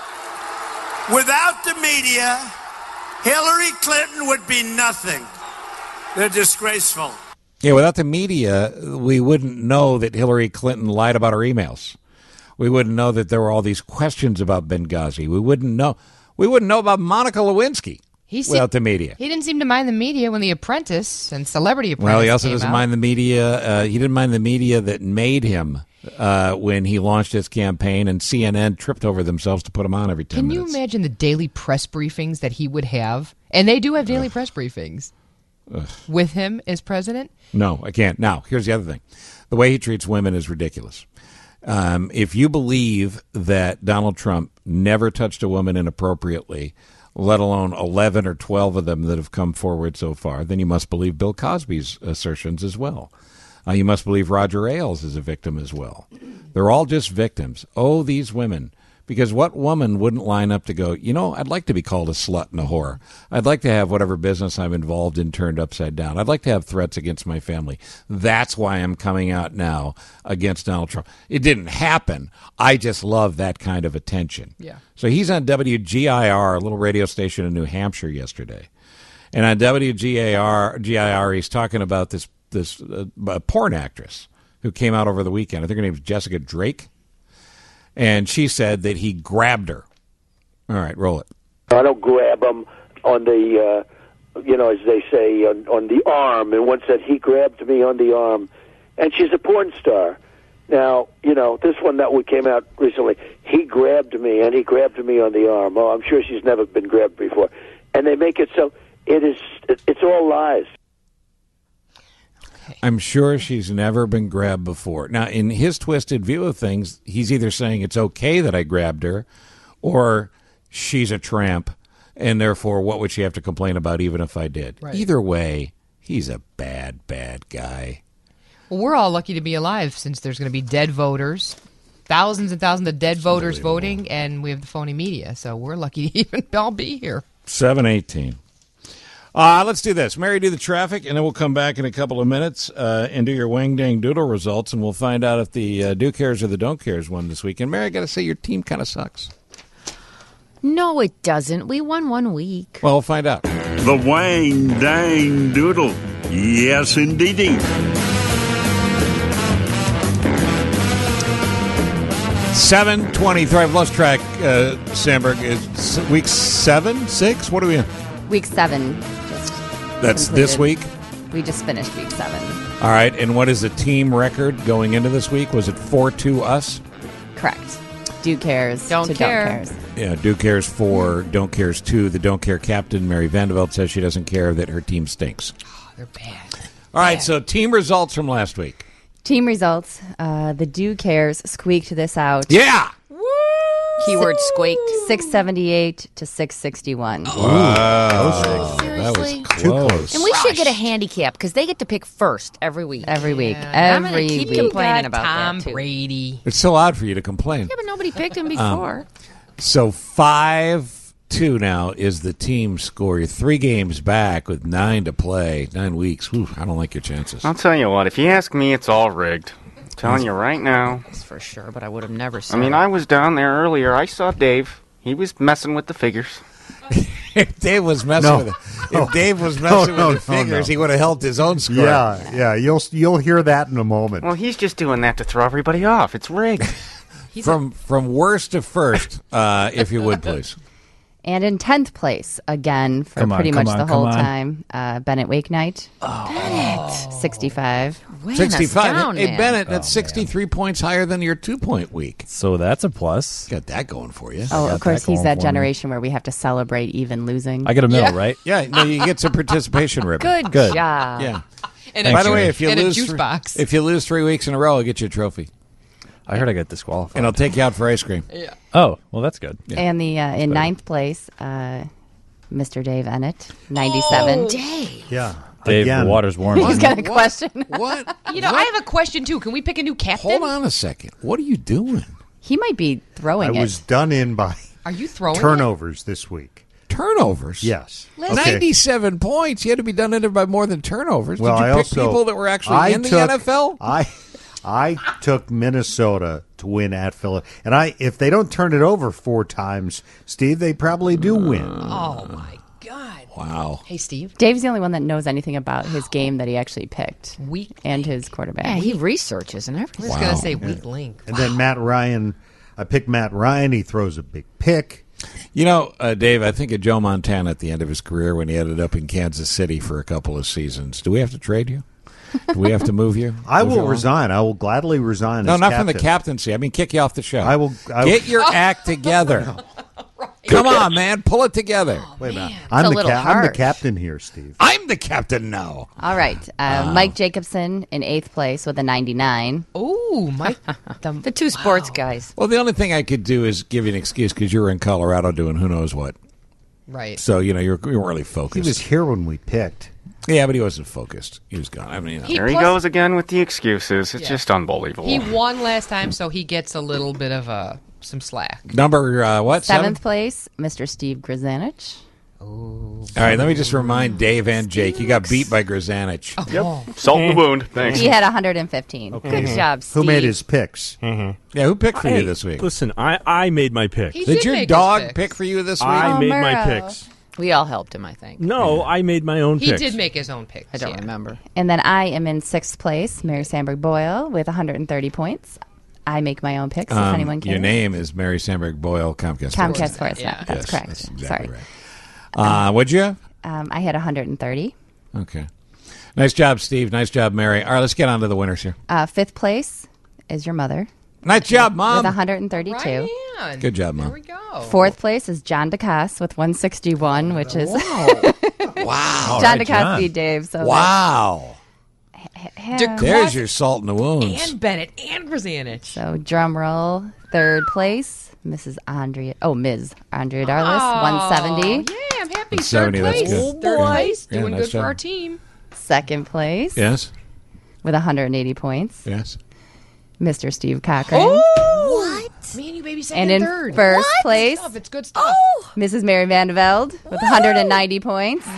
Without the media, Hillary Clinton would be nothing. They're disgraceful. Yeah, without the media, we wouldn't know that Hillary Clinton lied about her emails. We wouldn't know that there were all these questions about Benghazi. We wouldn't know about Monica Lewinsky. Without the media. He didn't seem to mind the media when The Apprentice and Celebrity Apprentice Well, he also came doesn't out. mind the media. He didn't mind the media that made him when he launched his campaign, and CNN tripped over themselves to put him on every 10 minutes. Can you imagine the daily press briefings that he would have? And they do have daily press briefings. With him as president? No, I can't. Now, here's the other thing. The way he treats women is ridiculous. If you believe that Donald Trump never touched a woman inappropriately, let alone 11 or 12 of them that have come forward so far, then you must believe Bill Cosby's assertions as well. You must believe Roger Ailes is a victim as well. They're all just victims. Oh, these women. Because what woman wouldn't line up to go, you know, I'd like to be called a slut and a whore. I'd like to have whatever business I'm involved in turned upside down. I'd like to have threats against my family. That's why I'm coming out now against Donald Trump. It didn't happen. I just love that kind of attention. Yeah. So he's on WGIR, a little radio station in New Hampshire yesterday. And on WGIR, he's talking about this porn actress who came out over the weekend. I think her name was Jessica Drake. And she said that he grabbed her. All right, roll it. I don't grab him on the, as they say, on the arm. And one said he grabbed me on the arm. And she's a porn star. Now, this one that came out recently, he grabbed me, and he grabbed me on the arm. Oh, I'm sure she's never been grabbed before. And they make it so it's all lies. I'm sure she's never been grabbed before. Now, in his twisted view of things, he's either saying it's okay that I grabbed her, or she's a tramp, and therefore what would she have to complain about even if I did? Right. Either way, he's a bad, bad guy. Well, we're all lucky to be alive since there's going to be dead voters, thousands and thousands of dead voters voting, and we have the phony media. So we're lucky to even all be here. 7:18. Let's do this. Mary, do the traffic, and then we'll come back in a couple of minutes and do your Wang Dang Doodle results, and we'll find out if the do cares or the don't cares won this weekend. Mary, I got to say, your team kind of sucks. No, it doesn't. We won 1 week. Well, we'll find out. The Wang Dang Doodle. Yes, indeedy. 7:23. I've lost track, Sandberg. Is week 7, 6? What are we in? Week 7. That's this week? We just finished week 7. All right, and what is the team record going into this week? Was it 4-2 us? Correct. Do Cares Don't to care. Don't Cares. Yeah, Do Cares 4, Don't Cares 2. The Don't Care captain, Mary Vanderveld, says she doesn't care that her team stinks. Oh, they're bad. All right, so team results from last week. Team results. The Do Cares squeaked this out. Yeah! Keyword squeaked. 678 to 661. Wow. Seriously? That was close. And we should get a handicap because they get to pick first every week. Every week. I'm going Every to keep week. complaining about Tom that, too. Brady. It's so odd for you to complain. Yeah, but nobody picked him before. So 5-2 now is the team score. You're 3 games back with 9 to play, 9 weeks. Whew, I don't like your chances. I'll tell you what, if you ask me, it's all rigged. I'm telling you right now. That's for sure, but I would have never said I mean, I was down there earlier. I saw Dave. He was messing with the figures. If Dave was messing with it, if Dave was messing with the figures, he would have helped his own score. Yeah. You'll hear that in a moment. Well, he's just doing that to throw everybody off. It's rigged. From worst to first, if you would, please. And in 10th place, again, for pretty much the whole time, Bennett Wakenight. Bennett. 65. 65. Hey, Bennett, that's 63 points higher than your 2-point week. So that's a plus. Got that going for you. Oh, of course, he's that generation where we have to celebrate even losing. I get a medal, right? Yeah, no, you get some participation ribbon. Good job. Yeah. And By the way, if you lose juice box. if you lose 3 weeks in a row, I'll get you a trophy. I heard I got disqualified. And I'll take you out for ice cream. Yeah. Oh, well, that's good. Yeah. And the in 9th place, Mr. Dave Ennett, 97. Oh, Dave. Yeah. Dave, Again. the water's warm. He's got a question. What? You know, I have a question, too. Can we pick a new captain? Hold on a second. What are you doing? He might be throwing I it. was done in by Are you throwing turnovers this week. Turnovers? Yes. Okay. 97 points. You had to be done in by more than turnovers. Well, Did you I pick also, people that were actually in the NFL? I took Minnesota to win at Philadelphia. And if they don't turn it over 4 times, Steve, they probably do win. Oh, my God. Wow. Hey, Steve. Dave's the only one that knows anything about his game that he actually picked. And his quarterback. Yeah, he researches and everything. I was going to say weak link. And then Matt Ryan, I picked Matt Ryan. He throws a big pick. You know, Dave, I think of Joe Montana at the end of his career when he ended up in Kansas City for a couple of seasons. Do we have to trade you? Do we have to move you? I will resign. I will gladly resign. No, as not captain. from the captaincy. I mean, kick you off the show. I will get your act together. Come on, man, pull it together. Wait a minute. I'm the captain here, Steve. I'm the captain now. All right. Mike Jacobson in 8th place with a 99. Oh, Mike. The 2 sports guys. Well, the only thing I could do is give you an excuse because you were in Colorado doing who knows what. Right. So, you weren't really focused. He was here when we picked. Yeah, but he wasn't focused. He was gone. I mean, There he goes again with the excuses. It's just unbelievable. He won last time, so he gets a little bit of some slack. Number what? 7th place, Mr. Steve Grzanich. All right, let me just remind Dave and Jake, you got beat by Grzanich. Yep. Salt in the wound. Thanks. He had 115. Okay. Good job, Steve. Who made his picks? Yeah, who picked for Hey, you this week? Listen, I made my picks. He Did your make his dog picks. pick for you this week? I made my Murrow. picks. We all helped him, I think. No, I made my own He picks. did make his own picks. I don't remember. And then I am in 6th place, Mary Sandberg Boyle with 130 points. I make my own picks, if anyone cares. Your name is Mary Sandberg Boyle, Comcast Sportsnet. Yeah. That's Yes, correct. that's exactly Sorry. right. What'd you have? I had 130. Okay. Nice job, Steve. Nice job, Mary. All right, let's get on to the winners here. 5th place is your mother. Nice job, Mom. With 132. Ryan. Good job, Mom. There we go. 4th place is John DeCoste with 161, which is Wow. John DeCoste beat Dave. So Wow. DeCoste There's your salt in the wounds. and Bennett and Grzanich. So drum roll, 3rd place, Ms. Andrea Darlis, 170. Yeah, I'm happy. 170, Third that's place. good. Third place. Yeah, Doing nice good for job. our team. 2nd place Yes? with 180 points, Yes. Mr. Steve Cochran. What? Man, you baby second And in third. first What? place, Stuff. It's good stuff. Mrs. Mary Vandeveld with 190 points.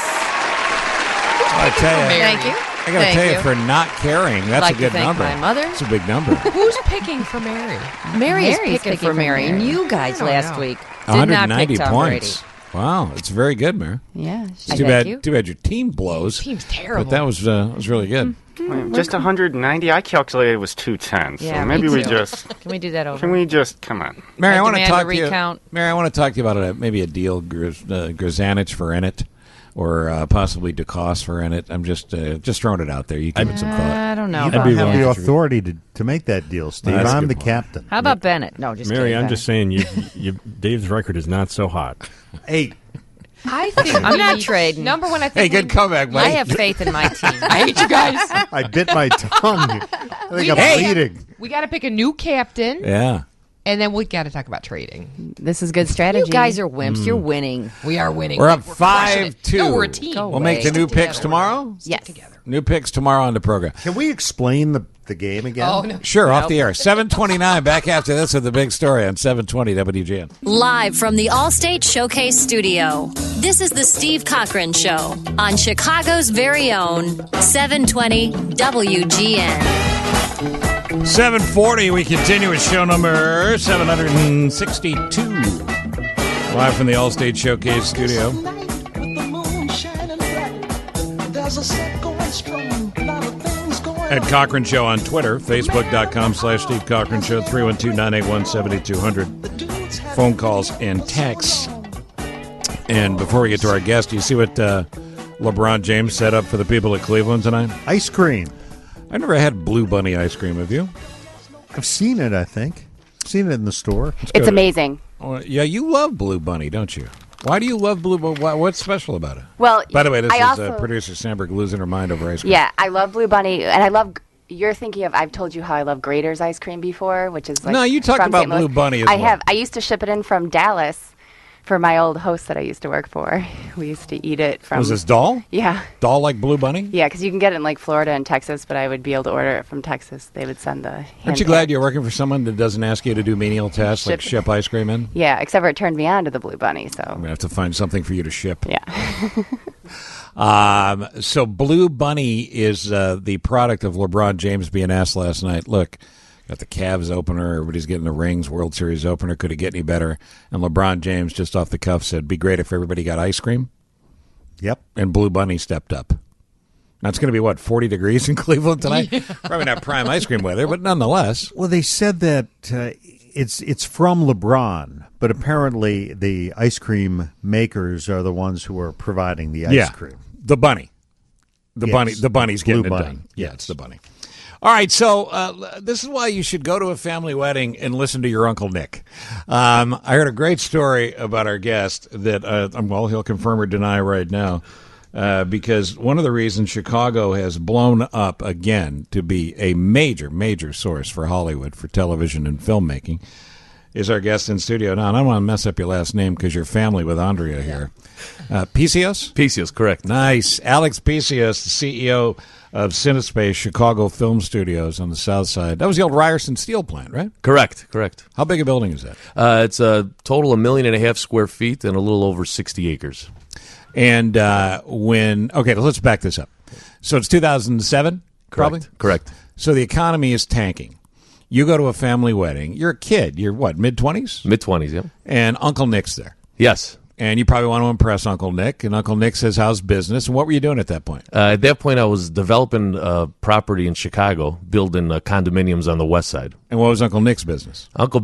I tell you. Thank you. I got to tell you, for not caring, that's like a good to thank number. my mother. It's a big number. Who's picking for Mary? Mary is Mary's picking for Mary, and you guys I don't last know. week did not 190 pick Tom points. Wow, it's very good, Mary. Yeah. It's too bad your team blows. Team's terrible. But that was really good. Just 190? I calculated it was 210. Yeah, so maybe me we too. just... Can we do that over? Can we just... Come on. Mary, I want to demand a talk to you. recount. Mary, I want to talk to you about maybe a deal, Grzanich for Ennett. or possibly DeCoste for in it. I'm just throwing it out there. You give it some thought. I don't know. You don't have the authority to make that deal, Steve. I'm the captain. How about Bennett? No, just Mary, kidding, I'm Bennett. just saying, Dave's record is not so hot. Hey. I think I'm not trading. Number one, I Hey, think. good comeback, buddy. I have faith in my team. I hate you guys. I bit my tongue. I think I'm bleeding. We got to pick a new captain. Yeah. And then we got to talk about trading. This is good strategy. You guys are wimps. You're winning. We are winning. We're up crushing it. 5-2. No, we're a team. We'll make the new picks tomorrow. Yes. New picks tomorrow on the program. Can we explain the game again? Oh, no. Sure, off the air. 7:29. Back after this with the big story on 720 WGN. Live from the Allstate Showcase Studio. This is the Steve Cochran Show on Chicago's very own 720 WGN. 7:40. We continue with show number 762. Live from the Allstate Showcase Studio. At Cochran Show on Twitter, Facebook.com/Steve Cochran Show, 312-981-7200. Phone calls and texts. And before we get to our guest, you see what LeBron James set up for the people of Cleveland tonight? Ice cream. I never had Blue Bunny ice cream. Have you? I've seen it, I think. Seen it in the store. It's amazing. Oh, yeah, you love Blue Bunny, don't you? Why do you love Blue Bunny? What's special about it? Well, by the way, this I is also- producer Sandberg losing her mind over ice cream. Yeah, I love Blue Bunny, and I love. You're thinking of. I've told you how I love Grater's ice cream before, which is like. No, you talked from about St. Louis. Blue Bunny as I well. have. I used to ship it in from Dallas for my old host that I used to work for. We used to eat it from. Was this Doll? Yeah. Doll like Blue Bunny? Yeah, because you can get it in like Florida and Texas, but I would be able to order it from Texas. They would send the. Aren't you glad you're working for someone that doesn't ask you to do menial tasks like ship ice cream in? Yeah, except for it turned me on to the Blue Bunny. So I'm going to have to find something for you to ship. Yeah. So Blue Bunny is the product of LeBron James being asked last night, look, got the Cavs opener, everybody's getting the rings, World Series opener, could it get any better? And LeBron James, just off the cuff, said, be great if everybody got ice cream. Yep. And Blue Bunny stepped up. Now, it's going to be, 40 degrees in Cleveland tonight? Yeah. Probably not prime ice cream weather, but nonetheless. Well, they said that it's from LeBron, but apparently the ice cream makers are the ones who are providing the ice cream. The bunny. The Yes. bunny's getting Blue it bunny. done. Yeah, it's the bunny. All right, so this is why you should go to a family wedding and listen to your Uncle Nick. I heard a great story about our guest that, he'll confirm or deny right now, because one of the reasons Chicago has blown up again to be a major, major source for Hollywood, for television and filmmaking, is our guest in studio. Now, I don't want to mess up your last name because you're family with Andrea here. Picios? Picios, correct. Nice. Alex Picios, the CEO of Cinespace, Chicago Film Studios on the south side. That was the old Ryerson Steel plant, right? Correct. How big a building is that? It's a total 1.5 million square feet and a little over 60 acres. And let's back this up. So it's 2007, probably? Correct. So the economy is tanking. You go to a family wedding. You're a kid. You're what, mid-20s? Mid-20s, yeah. And Uncle Nick's there. Yes. And you probably want to impress Uncle Nick. And Uncle Nick says, how's business? And what were you doing at that point? At that point, I was developing property in Chicago, building condominiums on the west side. And what was Uncle Nick's business?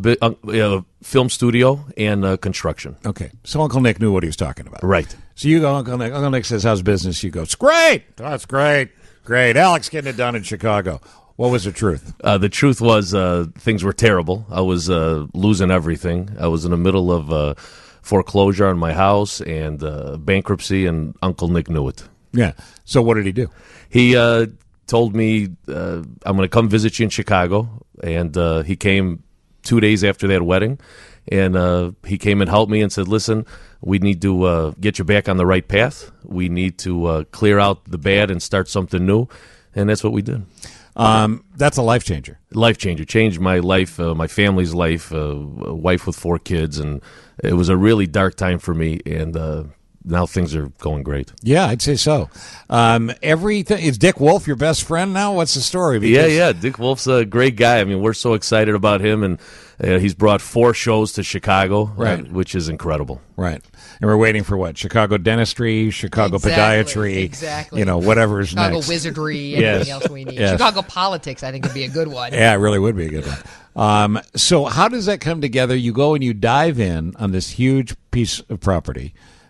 Film studio and construction. Okay. So Uncle Nick knew what he was talking about. Right. So you go, Uncle Nick. Uncle Nick says, how's business? You go, it's great. That's great. Great. Alex getting it done in Chicago. What was the truth? The truth was things were terrible. I was losing everything. I was in the middle of foreclosure on my house and bankruptcy, and Uncle Nick knew it. Yeah. So what did he do? He told me, I'm going to come visit you in Chicago. And he came 2 days after that wedding. And he came and helped me and said, listen, we need to get you back on the right path. We need to clear out the bad and start something new. And that's what we did. That's a life changer. Life changer. Changed my life, my family's life, a wife with 4 kids. And it was a really dark time for me. And now things are going great. Yeah, I'd say so. Everything is Dick Wolf your best friend now? What's the story? Because yeah. Dick Wolf's a great guy. I mean, we're so excited about him, and he's brought 4 shows to Chicago, right, which is incredible. Right. And we're waiting for what? Chicago dentistry, Chicago podiatry, exactly. Whatever's Chicago next. Wizardry, anything else we need. Yes. Chicago politics, I think, would be a good one. Yeah, it really would be a good one. So how does that come together? You go and you dive in on this huge piece of property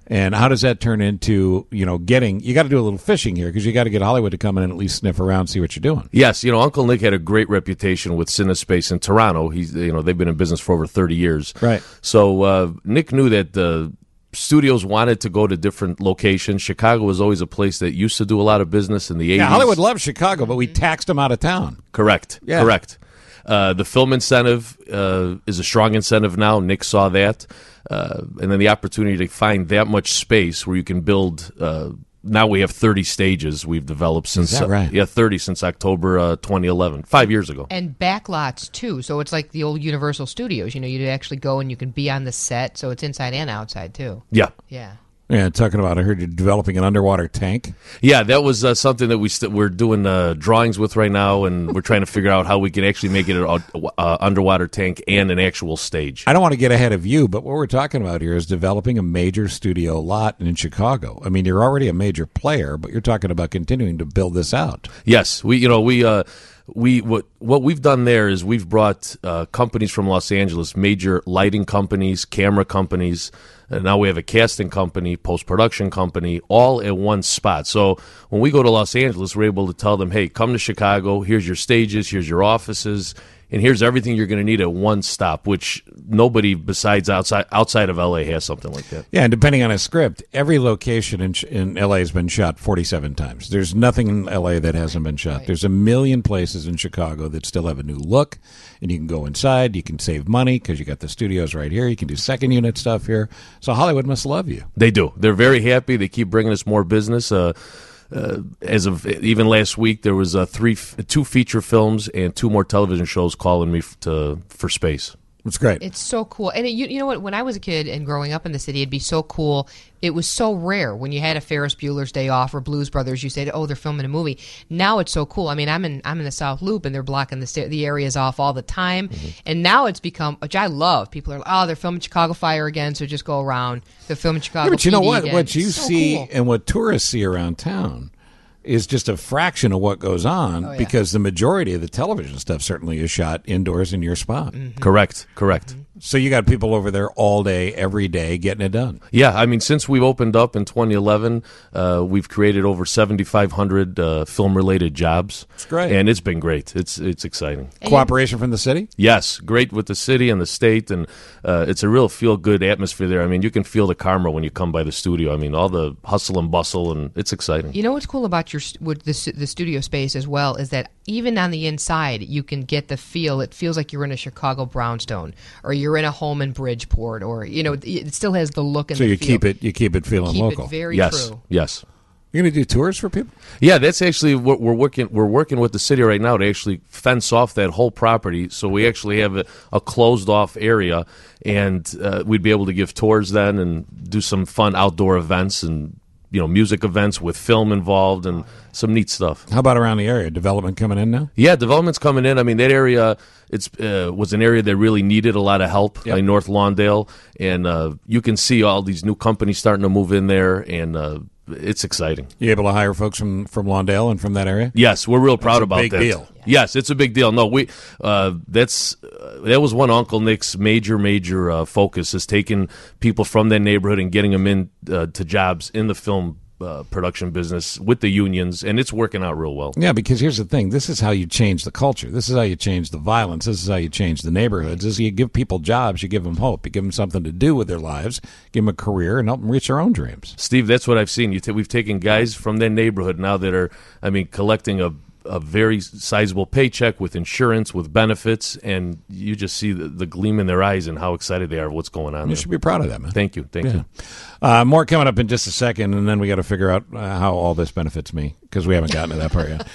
And how does that turn into, getting, you got to do a little fishing here because you got to get Hollywood to come in and at least sniff around, see what you're doing. Yes, Uncle Nick had a great reputation with CineSpace in Toronto. They've been in business for over 30 years. Right. So Nick knew that the studios wanted to go to different locations. Chicago was always a place that used to do a lot of business in the 80s. Yeah, Hollywood loved Chicago, but we taxed them out of town. Correct. Yeah. Correct. The film incentive is a strong incentive now. Nick saw that. And then the opportunity to find that much space where you can build. Now we have 30 stages we've developed since. Is that right? 30 since October 2011, 5 years ago. And backlots too, so it's like the old Universal Studios. You actually go and you can be on the set, so it's inside and outside too. Yeah. Yeah, talking about, I heard you're developing an underwater tank. Yeah, that was something that we're doing drawings with right now, and we're trying to figure out how we can actually make it an underwater tank and an actual stage. I don't want to get ahead of you, but what we're talking about here is developing a major studio lot in Chicago. I mean, you're already a major player, but you're talking about continuing to build this out. Yes, what we've done there is we've brought companies from Los Angeles, major lighting companies, camera companies. And now we have a casting company, post-production company, all at one spot. So when we go to Los Angeles, we're able to tell them, hey, come to Chicago. Here's your stages. Here's your offices. And here's everything you're going to need at one stop, which nobody besides outside of L.A. has something like that. Yeah, and depending on a script, every location in L.A. has been shot 47 times. There's nothing in L.A. that hasn't been shot. Right. There's a million places in Chicago that still have a new look, and you can go inside. You can save money because you got the studios right here. You can do second unit stuff here. So Hollywood must love you. They do. They're very happy. They keep bringing us more business. As of even last week, there was 2 feature films and 2 more television shows calling me for space. It's great. It's so cool. And you know what? When I was a kid and growing up in the city, it'd be so cool. It was so rare when you had a Ferris Bueller's Day Off or Blues Brothers. You said, "Oh, they're filming a movie." Now it's so cool. I mean, I'm in the South Loop, and they're blocking the areas off all the time. Mm-hmm. And now it's become, which I love. People are like, "Oh, they're filming Chicago Fire again," so just go around. They're filming Chicago. Yeah, but you know what? Again. What you see cool. and what tourists see around town is just a fraction of what goes on because the majority of the television stuff certainly is shot indoors in your spot. Mm-hmm. Correct. Mm-hmm. So you got people over there all day, every day, getting it done. Yeah, I mean, since we've opened up in 2011, we've created over 7,500 film-related jobs. It's great. And it's been great. It's exciting. Cooperation from the city? Yes, great with the city and the state, and it's a real feel-good atmosphere there. I mean, you can feel the karma when you come by the studio. I mean, all the hustle and bustle, and it's exciting. You know what's cool about the studio space as well is that even on the inside, you can get the feel. It feels like you're in a Chicago brownstone, or you're in a home in Bridgeport, or it still has the look and so the you feel. keep it feeling local. It very true. Yes. You're going to do tours for people? Yeah, that's actually what we're working with the city right now to actually fence off that whole property. So we actually have a closed off area, and we'd be able to give tours then and do some fun outdoor events and music events with film involved and some neat stuff. How about around the area? Development coming in now? Yeah, development's coming in. I mean, that area was an area that really needed a lot of help, like North Lawndale, and you can see all these new companies starting to move in there, and it's exciting. You able to hire folks from Lawndale and from that area? Yes, we're real proud about that. Big deal. Yes, it's a big deal. No, that was one Uncle Nick's major focus, is taking people from that neighborhood and getting them in to jobs in the film production business with the unions, and it's working out real well. Yeah, because here's the thing. This is how you change the culture. This is how you change the violence. This is how you change the neighborhoods. This is you give people jobs. You give them hope. You give them something to do with their lives. Give them a career and help them reach their own dreams. Steve, that's what I've seen. We've taken guys from that neighborhood now that are, collecting a very sizable paycheck with insurance, with benefits, and you just see the gleam in their eyes and how excited they are of what's going on. You should be proud of that, man. Thank you. More coming up in just a second, and then we got to figure out how all this benefits me, because we haven't gotten to that part yet.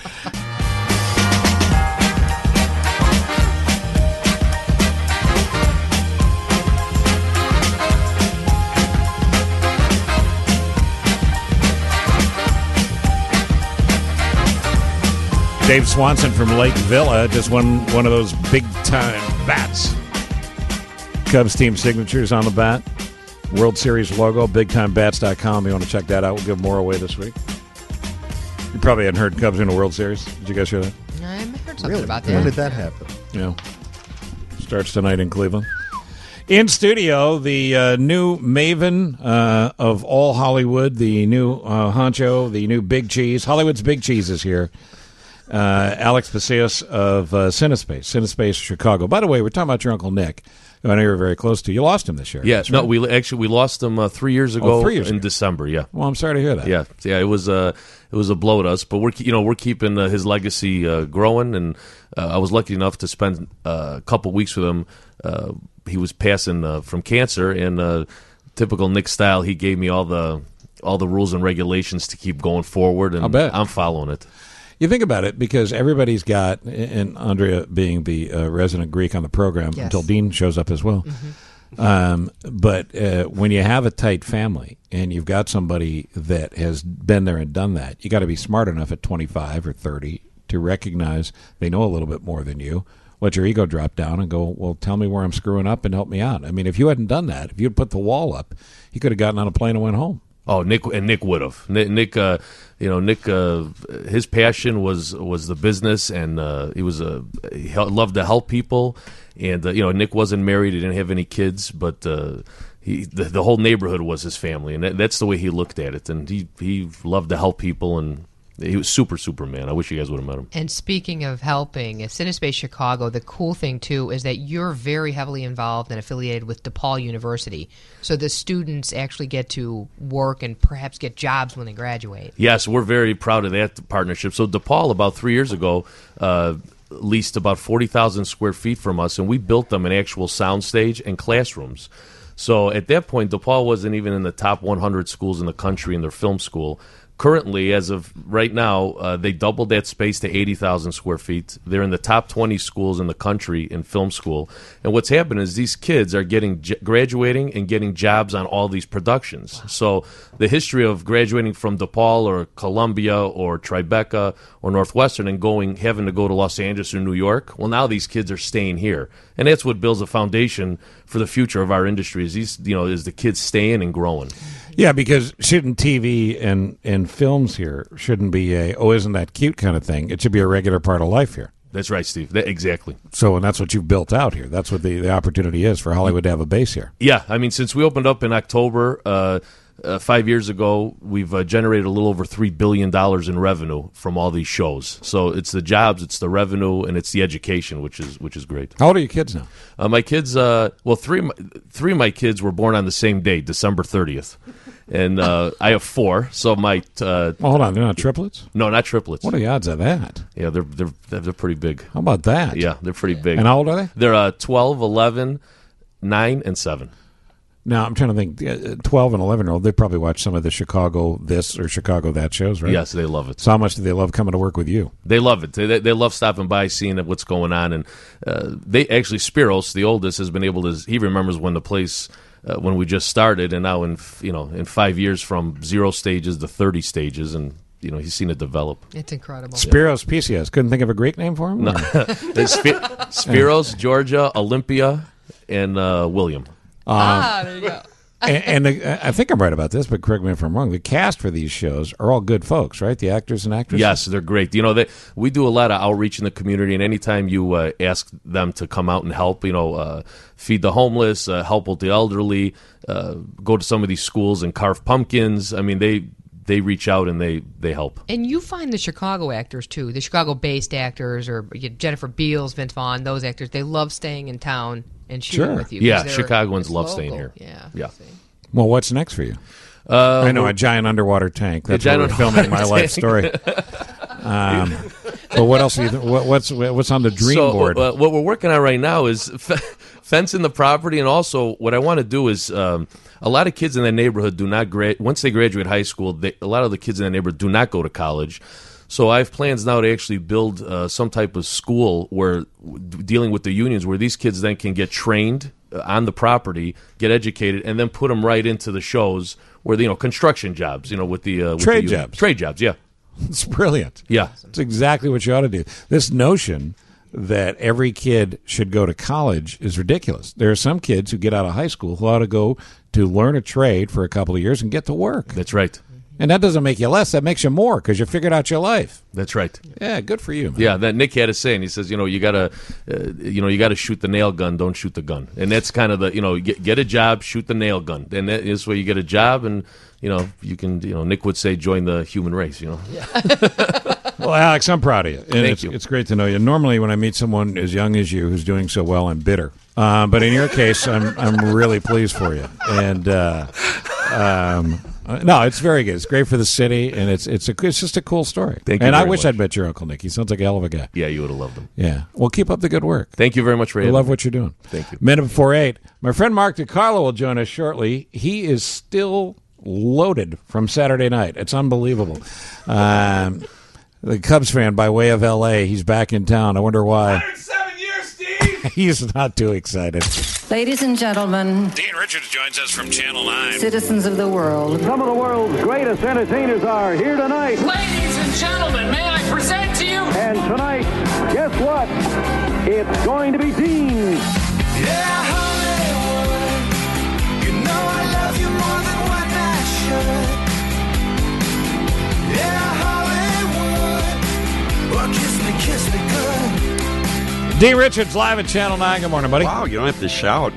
Dave Swanson from Lake Villa just won one of those big-time bats. Cubs team signatures on the bat. World Series logo, bigtimebats.com. You want to check that out? We'll give more away this week. You probably hadn't heard Cubs in the World Series. Did you guys hear that? I heard something about that. When did that happen? Yeah. Starts tonight in Cleveland. In studio, the new maven of all Hollywood, the new honcho, the new big cheese. Hollywood's big cheese is here. Alex Paseos of Cinespace Chicago. By the way, we're talking about your Uncle Nick, who I know you're very close to. You lost him this year. Yeah, no, we lost him 3 years ago. 3 years in ago. December. Yeah. Well, I'm sorry to hear that. Yeah. It was a blow to us, but we're keeping his legacy growing, and I was lucky enough to spend a couple weeks with him. He was passing from cancer, and typical Nick style, he gave me all the rules and regulations to keep going forward, and I'll bet. I'm following it. You think about it, because everybody's got, and Andrea being the resident Greek on the program, Yes. until Dean shows up as well. But when you have a tight family and you've got somebody that has been there and done that, you got to be smart enough at 25 or 30 to recognize they know a little bit more than you. Let your ego drop down and go, well, tell me where I'm screwing up and help me out. I mean, if you hadn't done that, if you'd put the wall up, he could have gotten on a plane and went home. Oh, Nick would have. Nick, his passion was the business, and he loved to help people. And Nick wasn't married; he didn't have any kids, but the whole neighborhood was his family, and that's the way he looked at it. And he loved to help people, and he was super man. I wish you guys would have met him. And speaking of helping, at Cinespace Chicago, the cool thing, too, is that you're very heavily involved and affiliated with DePaul University. So the students actually get to work and perhaps get jobs when they graduate. Yes, we're very proud of that partnership. So DePaul, about 3 years ago, leased about 40,000 square feet from us, and we built them an actual soundstage and classrooms. So at that point, DePaul wasn't even in the top 100 schools in the country in their film school. Currently, as of right now, they doubled that space to 80,000 square feet. They're in the top 20 schools in the country in film school. And what's happened is these kids are graduating and getting jobs on all these productions. So the history of graduating from DePaul or Columbia or Tribeca or Northwestern and having to go to Los Angeles or New York, well, now these kids are staying here. And that's what builds a foundation for the future of our industry, is the kids staying and growing. Yeah, because shooting TV and films here shouldn't be isn't that cute kind of thing. It should be a regular part of life here. That's right, Steve. Exactly. So, and that's what you've built out here. That's what the opportunity is for Hollywood to have a base here. Yeah, I mean, since we opened up in October 5 years ago, we've generated a little over $3 billion in revenue from all these shows. So it's the jobs, it's the revenue, and it's the education, which is great. How old are your kids now? My kids, three of my kids were born on the same day, December 30th. And I have four, so my... hold on, they're not triplets? No, not triplets. What are the odds of that? Yeah, they're pretty big. How about that? Yeah, they're pretty big. And how old are they? They're 12, 11, 9, and 7. Now, I'm trying to think, 12 and 11-year-old, they probably watch some of the Chicago this or Chicago that shows, right? Yes, they love it. So how much do they love coming to work with you? They love it. They love stopping by, seeing what's going on. And Spiros, the oldest, has been able to, he remembers when the place... when we just started, and now in 5 years from 0 stages to 30 stages, and he's seen it develop. It's incredible. Spiros PCS. Couldn't think of a Greek name for him? No. Spiros, Georgia, Olympia, and William. There you go. and I think I'm right about this, but correct me if I'm wrong. The cast for these shows are all good folks, right? The actors and actresses? Yes, they're great. We do a lot of outreach in the community, and anytime you ask them to come out and help, feed the homeless, help with the elderly, go to some of these schools and carve pumpkins. I mean, they reach out and they help. And you find the Chicago actors, too, the Chicago-based actors, or Jennifer Beals, Vince Vaughn, those actors, they love staying in town and shooting with you. Yeah, Chicagoans love staying here. Yeah. Well, what's next for you? I know, a giant underwater tank. That's where we're filming My Life Story. But what else? What's on the dream board? What we're working on right now is fencing the property, and also what I want to do is a lot of kids in that neighborhood do not once they graduate high school. A lot of the kids in that neighborhood do not go to college. So I have plans now to actually build some type of school where dealing with the unions, where these kids then can get trained on the property, get educated, and then put them right into the shows where construction jobs, with the trade jobs. Trade jobs, yeah. It's brilliant. Yeah, it's exactly what you ought to do. This notion that every kid should go to college is ridiculous. There are some kids who get out of high school who ought to go to learn a trade for a couple of years and get to work. That's right. And that doesn't make you less. That makes you more because you figured out your life. That's right. Yeah, good for you, man. Yeah, that Nick had a saying. He says, you gotta shoot the nail gun, don't shoot the gun. And that's kind of the, get a job, shoot the nail gun. And that is where you get a job, and you can, Nick would say, join the human race. Well, Alex, I'm proud of you. And Thank you. It's great to know you. Normally, when I meet someone as young as you who's doing so well, I'm bitter. But in your case, I'm really pleased for you. And no, it's very good. It's great for the city, and it's just a cool story. Thank you. And I very wish much. I'd met your Uncle Nick. He sounds like a hell of a guy. Yeah, you would have loved him. Yeah. Well, keep up the good work. Thank you very much for I having love me. what you're doing. Thank you. Minute before 8. My friend Mark DiCarlo will join us shortly. He is still loaded from Saturday night. It's unbelievable. The Cubs fan by way of L.A. He's back in town. I wonder why. 107 years, Steve! He's not too excited. Ladies and gentlemen, Dean Richards joins us from Channel 9. citizens of the world, Some of the world's greatest entertainers are here tonight. Ladies and gentlemen, may I present to you? And tonight, guess what? It's going to be Dean. Yeah, Hollywood, you know I love you more than what I should. Yeah, Hollywood, well, kiss me good. D. Richards live at Channel 9. Good morning, buddy. Wow, you don't have to shout.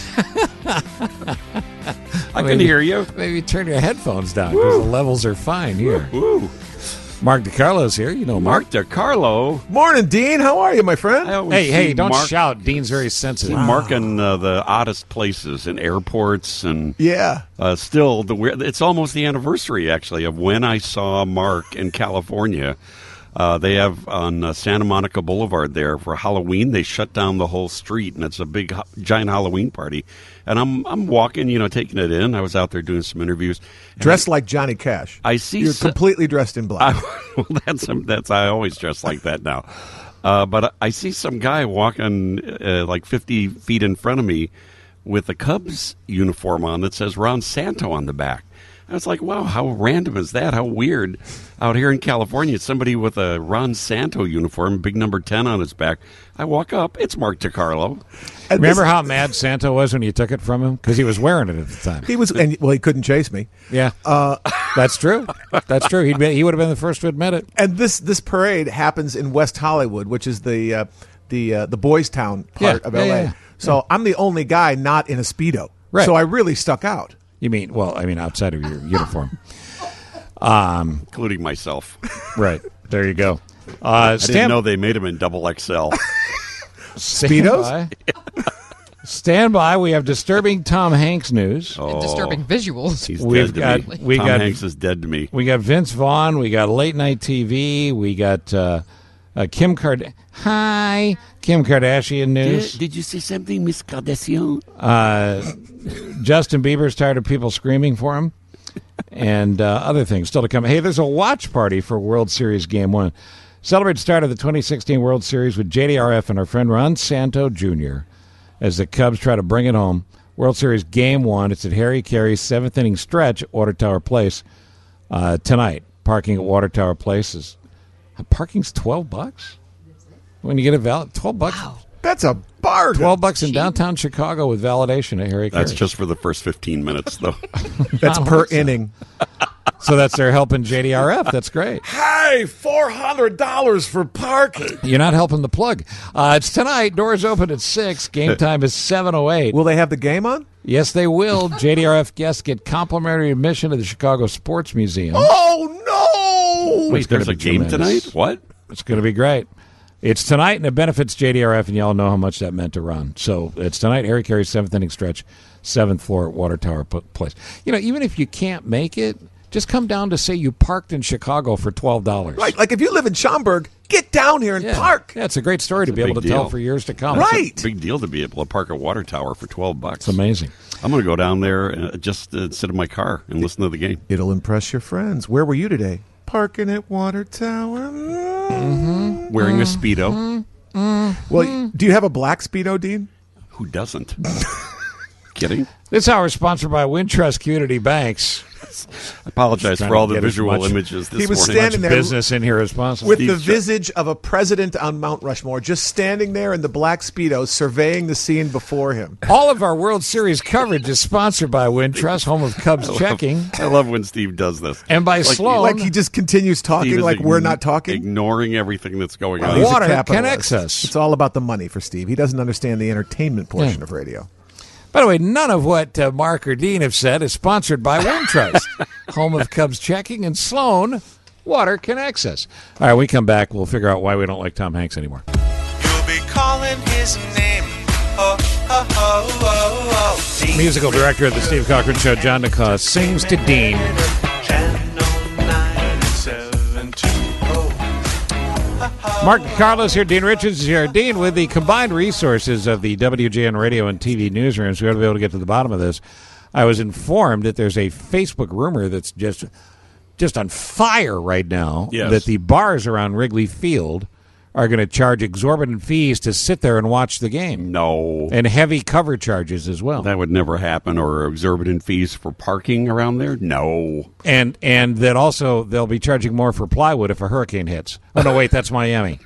I can hear you. Maybe turn your headphones down because the levels are fine here. Woo. Mark DiCarlo's here. You know Mark. Mark DiCarlo. Morning, Dean. How are you, my friend? Hey, don't shout. Dean's very sensitive. Mark in the oddest places, in airports, and still it's almost the anniversary actually of when I saw Mark in California. They have on Santa Monica Boulevard there for Halloween. They shut down the whole street, and it's a big, giant Halloween party. And I'm walking, taking it in. I was out there doing some interviews, dressed like Johnny Cash. I see you're completely dressed in black. That's I always dress like that now. But I see some guy walking like 50 feet in front of me with a Cubs uniform on that says Ron Santo on the back. I was like, wow, how random is that? How weird. Out here in California, somebody with a Ron Santo uniform, big number 10 on his back. I walk up, it's Mark DiCarlo. Remember how mad Santo was when you took it from him? Because he was wearing it at the time. He was, he couldn't chase me. Yeah, that's true. That's true. He would have been the first to admit it. And this parade happens in West Hollywood, which is the Boys Town part of L.A. Yeah. So I'm the only guy not in a Speedo. Right. So I really stuck out. You mean, outside of your uniform. Including myself. Right. There you go. I didn't know they made them in double XL. Speedos? Stand by. We have disturbing Tom Hanks news. And disturbing visuals. He's dead to me. Tom Hanks is dead to me. We got Vince Vaughn. We got late night TV. We got Kim Kardashian. Hi, Kim Kardashian news. Did you see something, Miss Kardashian? Justin Bieber's tired of people screaming for him, and other things still to come. Hey, there's a watch party for World Series Game 1. Celebrate the start of the 2016 World Series with JDRF and our friend Ron Santo Jr. as the Cubs try to bring it home. World Series Game 1. It's at Harry Caray's 7th inning stretch at Water Tower Place tonight. Parking at Water Tower Place parking's $12 when you get a valid $12. Wow. That's a bargain. $12 in downtown Chicago with validation at Harry Caray's. That's just for the first 15 minutes, though. That's per inning. So they're helping JDRF. That's great. Hey, $400 for parking. You're not helping the plug. It's tonight. Doors open at 6. Game time is 7:08. Will they have the game on? Yes, they will. JDRF guests get complimentary admission to the Chicago Sports Museum. Oh, no! Wait, there's a game tonight? What? It's going to be great. It's tonight, and it benefits JDRF, and y'all know how much that meant to Ron. So it's tonight, Harry Caray's 7th inning stretch, 7th floor at Water Tower Place. Even if you can't make it, just come down to say you parked in Chicago for $12. Right, like if you live in Schaumburg, get down here and park. Yeah, it's a great story to be able to tell for years to come. Right. It's a big deal to be able to park at Water Tower for $12. It's amazing. I'm going to go down there and just sit in my car and listen to the game. It'll impress your friends. Where were you today? Parking at Water Tower. Mm-hmm. Wearing a Speedo. Well, do you have a black Speedo, Dean? Who doesn't? kidding. This hour is sponsored by Wintrust Community Banks. I apologize for all the visual images this morning. He was standing there business in here as possible. with the visage of a president on Mount Rushmore, just standing there in the black Speedo, surveying the scene before him. All of our World Series coverage is sponsored by Wintrust, home of Cubs checking. I love when Steve does this. And by Sloan. Like he just continues talking like we're not talking. Ignoring everything that's going on. He's a Water capitalist. connects us. It's all about the money for Steve. He doesn't understand the entertainment portion of radio. By the way, none of what Mark or Dean have said is sponsored by Wintrust, home of Cubs checking, and Sloan. Water connects us. All right, when we come back, we'll figure out why we don't like Tom Hanks anymore. You'll be calling his name. Oh, oh, oh, oh, oh. Musical director of the Steve Cochran Show, John DeCoste, sings to Dean. Mark Carlos here, Dean Richards is here. Dean, with the combined resources of the WGN radio and TV newsrooms, we ought to be able to get to the bottom of this. I was informed that there's a Facebook rumor that's just on fire right now, that the bars around Wrigley Field are going to charge exorbitant fees to sit there and watch the game. No. And heavy cover charges as well. That would never happen. Or exorbitant fees for parking around there? No. And that also they'll be charging more for plywood if a hurricane hits. Oh, no, wait, that's Miami.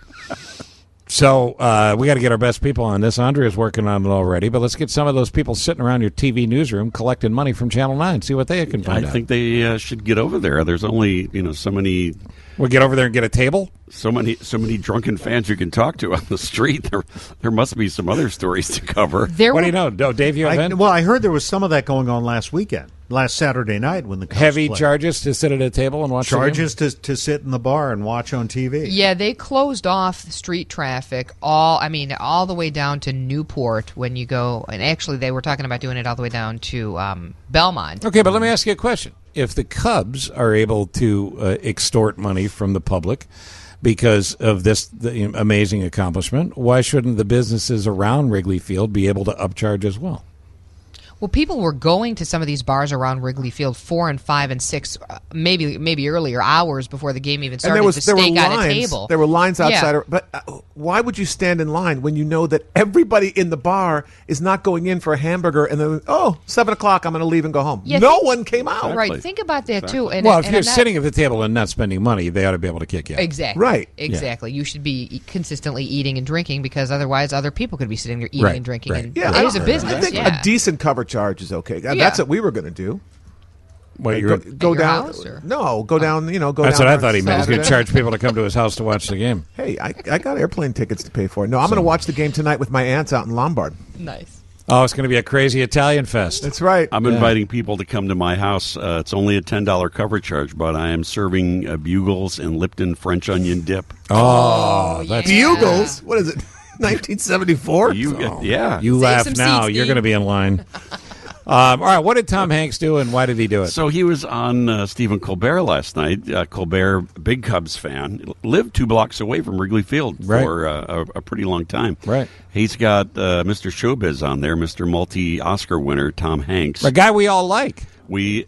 So we got to get our best people on this. Andrea's working on it already, but let's get some of those people sitting around your TV newsroom collecting money from Channel 9, see what they can find out. I think they should get over there. There's only, so many... We'll get over there and get a table? So many drunken fans you can talk to on the street. There must be some other stories to cover. What do you know? No, Dave, you have Well, I heard there was some of that going on last Saturday night when the Cubs heavy played. charges to sit at a table and watch charges to sit in the bar and watch on TV. Yeah, they closed off the street traffic all the way down to Newport when you go, and actually they were talking about doing it all the way down to Belmont. Okay, but let me ask you a question. If the Cubs are able to extort money from the public because of this amazing accomplishment, why shouldn't the businesses around Wrigley Field be able to upcharge as well? Well, people were going to some of these bars around Wrigley Field 4 and 5 and 6, maybe earlier hours before the game even started. And there were lines. There were lines outside. But why would you stand in line when you know that everybody in the bar is not going in for a hamburger and then 7 o'clock I'm going to leave and go home? Yeah, no one came out. Exactly. Right. Think about that too. And, if you're sitting at the table and not spending money, they ought to be able to kick you out. Exactly. Right. Exactly. Yeah. You should be consistently eating and drinking because otherwise other people could be sitting there eating and drinking. Right. And it is a business. I think a decent cover charge is okay. That's what we were going to do. Wait, go down. House, go down. Go That's down. what I thought he meant. He's going to charge people to come to his house to watch the game. Hey, I got airplane tickets to pay for. No, I'm going to watch the game tonight with my aunts out in Lombard. Nice. Oh, it's going to be a crazy Italian fest. That's right. I'm inviting people to come to my house. It's only a $10 cover charge, but I am serving Bugles and Lipton French onion dip. Oh, that's Bugles. What is it? 1974. You laugh now. You're going to be in line. All right, what did Tom Hanks do, and why did he do it? So he was on Stephen Colbert last night. Colbert, big Cubs fan, lived 2 blocks away from Wrigley Field for a pretty long time. Right. He's got Mr. Showbiz on there, Mr. Multi-Oscar winner Tom Hanks. A guy we all like. Who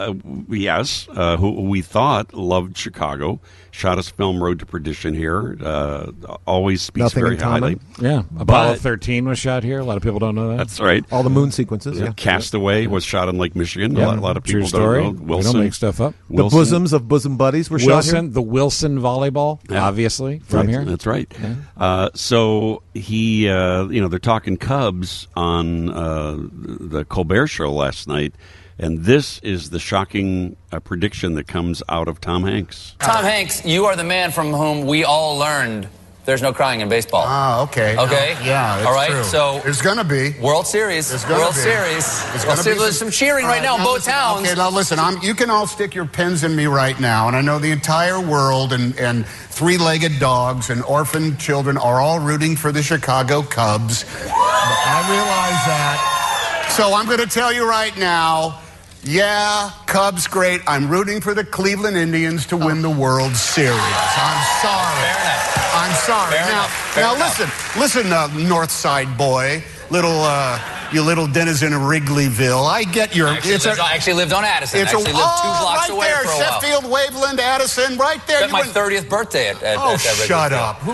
we thought loved Chicago, shot his film Road to Perdition here, always speaks Nothing very in common. highly. Yeah, Apollo 13 was shot here. A lot of people don't know that. That's right. All the moon sequences. Yeah. Castaway was shot in Lake Michigan. Yeah. A lot of people True story. don't know. We don't make stuff up. The bosoms of bosom buddies were shot here. The Wilson volleyball, obviously, from here. That's right. Yeah. So he, they're talking Cubs on the Colbert Show last night. And this is the shocking prediction that comes out of Tom Hanks. Tom Hanks, you are the man from whom we all learned there's no crying in baseball. Ah, okay. Okay? Yeah, it's all right, true. so... There's going to be. World Series. There's going to be. Series. There's some cheering right now in both towns. Okay, now listen, you can all stick your pens in me right now, and I know the entire world and three-legged dogs and orphaned children are all rooting for the Chicago Cubs. I realize that. So I'm going to tell you right now, yeah, Cubs great. I'm rooting for the Cleveland Indians to win the World Series. I'm sorry. Fair enough. I'm sorry. Fair Now enough. listen, North Side boy, little you little denizen of Wrigleyville. I get your... I actually lived on Addison. I actually lived 2 blocks right away there, for a while. Sheffield, Waveland, Addison, right there. Spent my 30th birthday at shut up. Who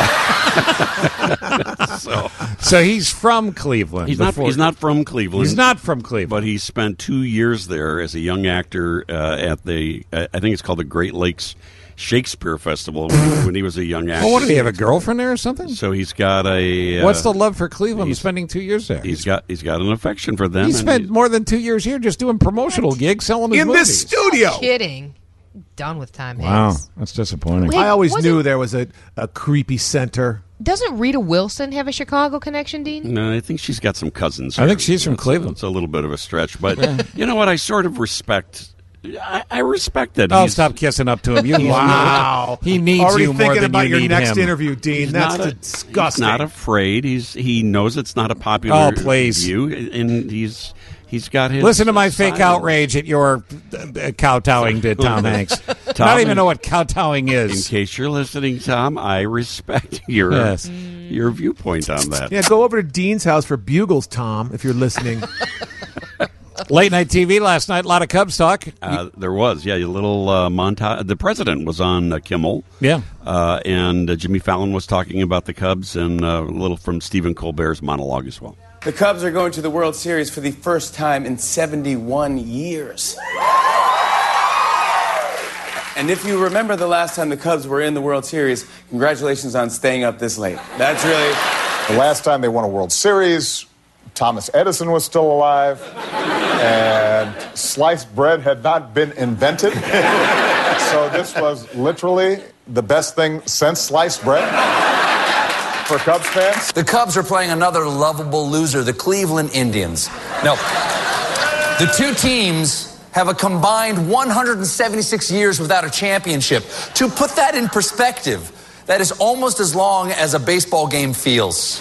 cares? So he's from Cleveland. He's not from Cleveland. He's not from Cleveland. But he spent 2 years there as a young actor at the, I think it's called the Great Lakes Shakespeare Festival when he was a young actor. Well, what, did he have a girlfriend there or something? So he's got a... What's the love for Cleveland spending 2 years there? He's got an affection for them. He spent more than 2 years here just doing promotional gigs, selling his movies. this studio. Kidding. Done with Tom Wow, Hanks. that's disappointing. Wait, I always was knew it- there was a creepy center. Doesn't Rita Wilson have a Chicago connection, Dean? No, I think she's got some cousins. I here. think she's from Cleveland. It's a little bit of a stretch, but you know what? I sort of respect. I respect that. Oh, stop kissing up to him. Wow. He needs Already you more thinking than about you your need next him. interview, Dean. He's That's not disgusting. He's not afraid. He knows it's not a popular Oh, please. view, and he's got his. Listen to my side fake outrage at your kowtowing to Tom Hanks. Tom, Not even know what kowtowing is. In case you're listening, Tom, I respect your viewpoint on that. Yeah, go over to Dean's house for bugles, Tom, if you're listening. Late night TV last night, a lot of Cubs talk. There was, a little montage. The president was on Kimmel. Yeah. And Jimmy Fallon was talking about the Cubs and a little from Stephen Colbert's monologue as well. The Cubs are going to the World Series for the first time in 71 years. And if you remember the last time the Cubs were in the World Series, congratulations on staying up this late. That's really... The last time they won a World Series, Thomas Edison was still alive, and sliced bread had not been invented. So this was literally the best thing since sliced bread for Cubs fans. The Cubs are playing another lovable loser, the Cleveland Indians. No, the two teams have a combined 176 years without a championship. To put that in perspective, that is almost as long as a baseball game feels.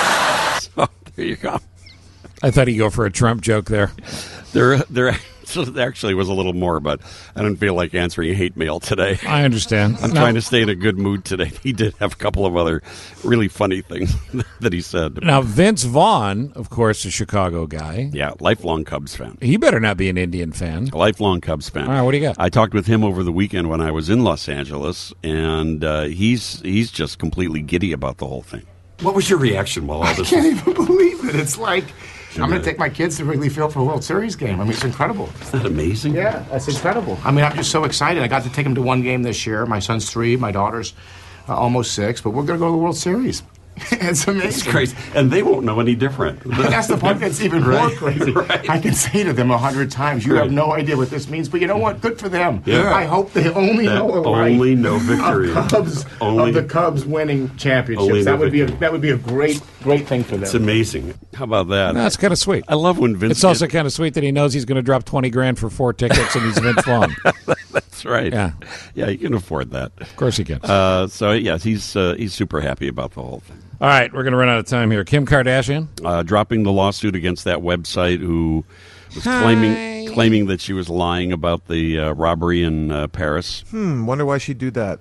So there you go. I thought he'd go for a Trump joke there. There actually was a little more, but I don't feel like answering hate mail today. I understand. I'm trying to stay in a good mood today. He did have a couple of other really funny things that he said. Now, Vince Vaughn, of course, a Chicago guy. Yeah, lifelong Cubs fan. He better not be an Indian fan. Lifelong Cubs fan. All right, what do you got? I talked with him over the weekend when I was in Los Angeles, and he's just completely giddy about the whole thing. What was your reaction while all this I can't even believe it. It's like I'm going to take my kids to Wrigley Field for a World Series game. I mean, it's incredible. Isn't that amazing? Yeah, that's incredible. I mean, I'm just so excited. I got to take them to one game this year. My son's 3, my daughter's almost 6, but we're going to go to the World Series. It's amazing. It's crazy. And they won't know any different. That's the part that's even more crazy. Right. I can say to them 100 times, you have no idea what this means, but you know what? Good for them. Yeah. I hope they only know victory. of the Cubs winning championships. That would be a great thing for them. It's amazing. How about that? That's kind of sweet. I love when Vince... It's also kind of sweet that he knows he's going to drop $20,000 for 4 tickets and he's Vince Vaughn. That's right. Yeah. Yeah, you can afford that. Of course he can. So, yes, he's super happy about the whole thing. All right, we're going to run out of time here. Kim Kardashian? Dropping the lawsuit against that website who was claiming that she was lying about the robbery in Paris. Wonder why she'd do that.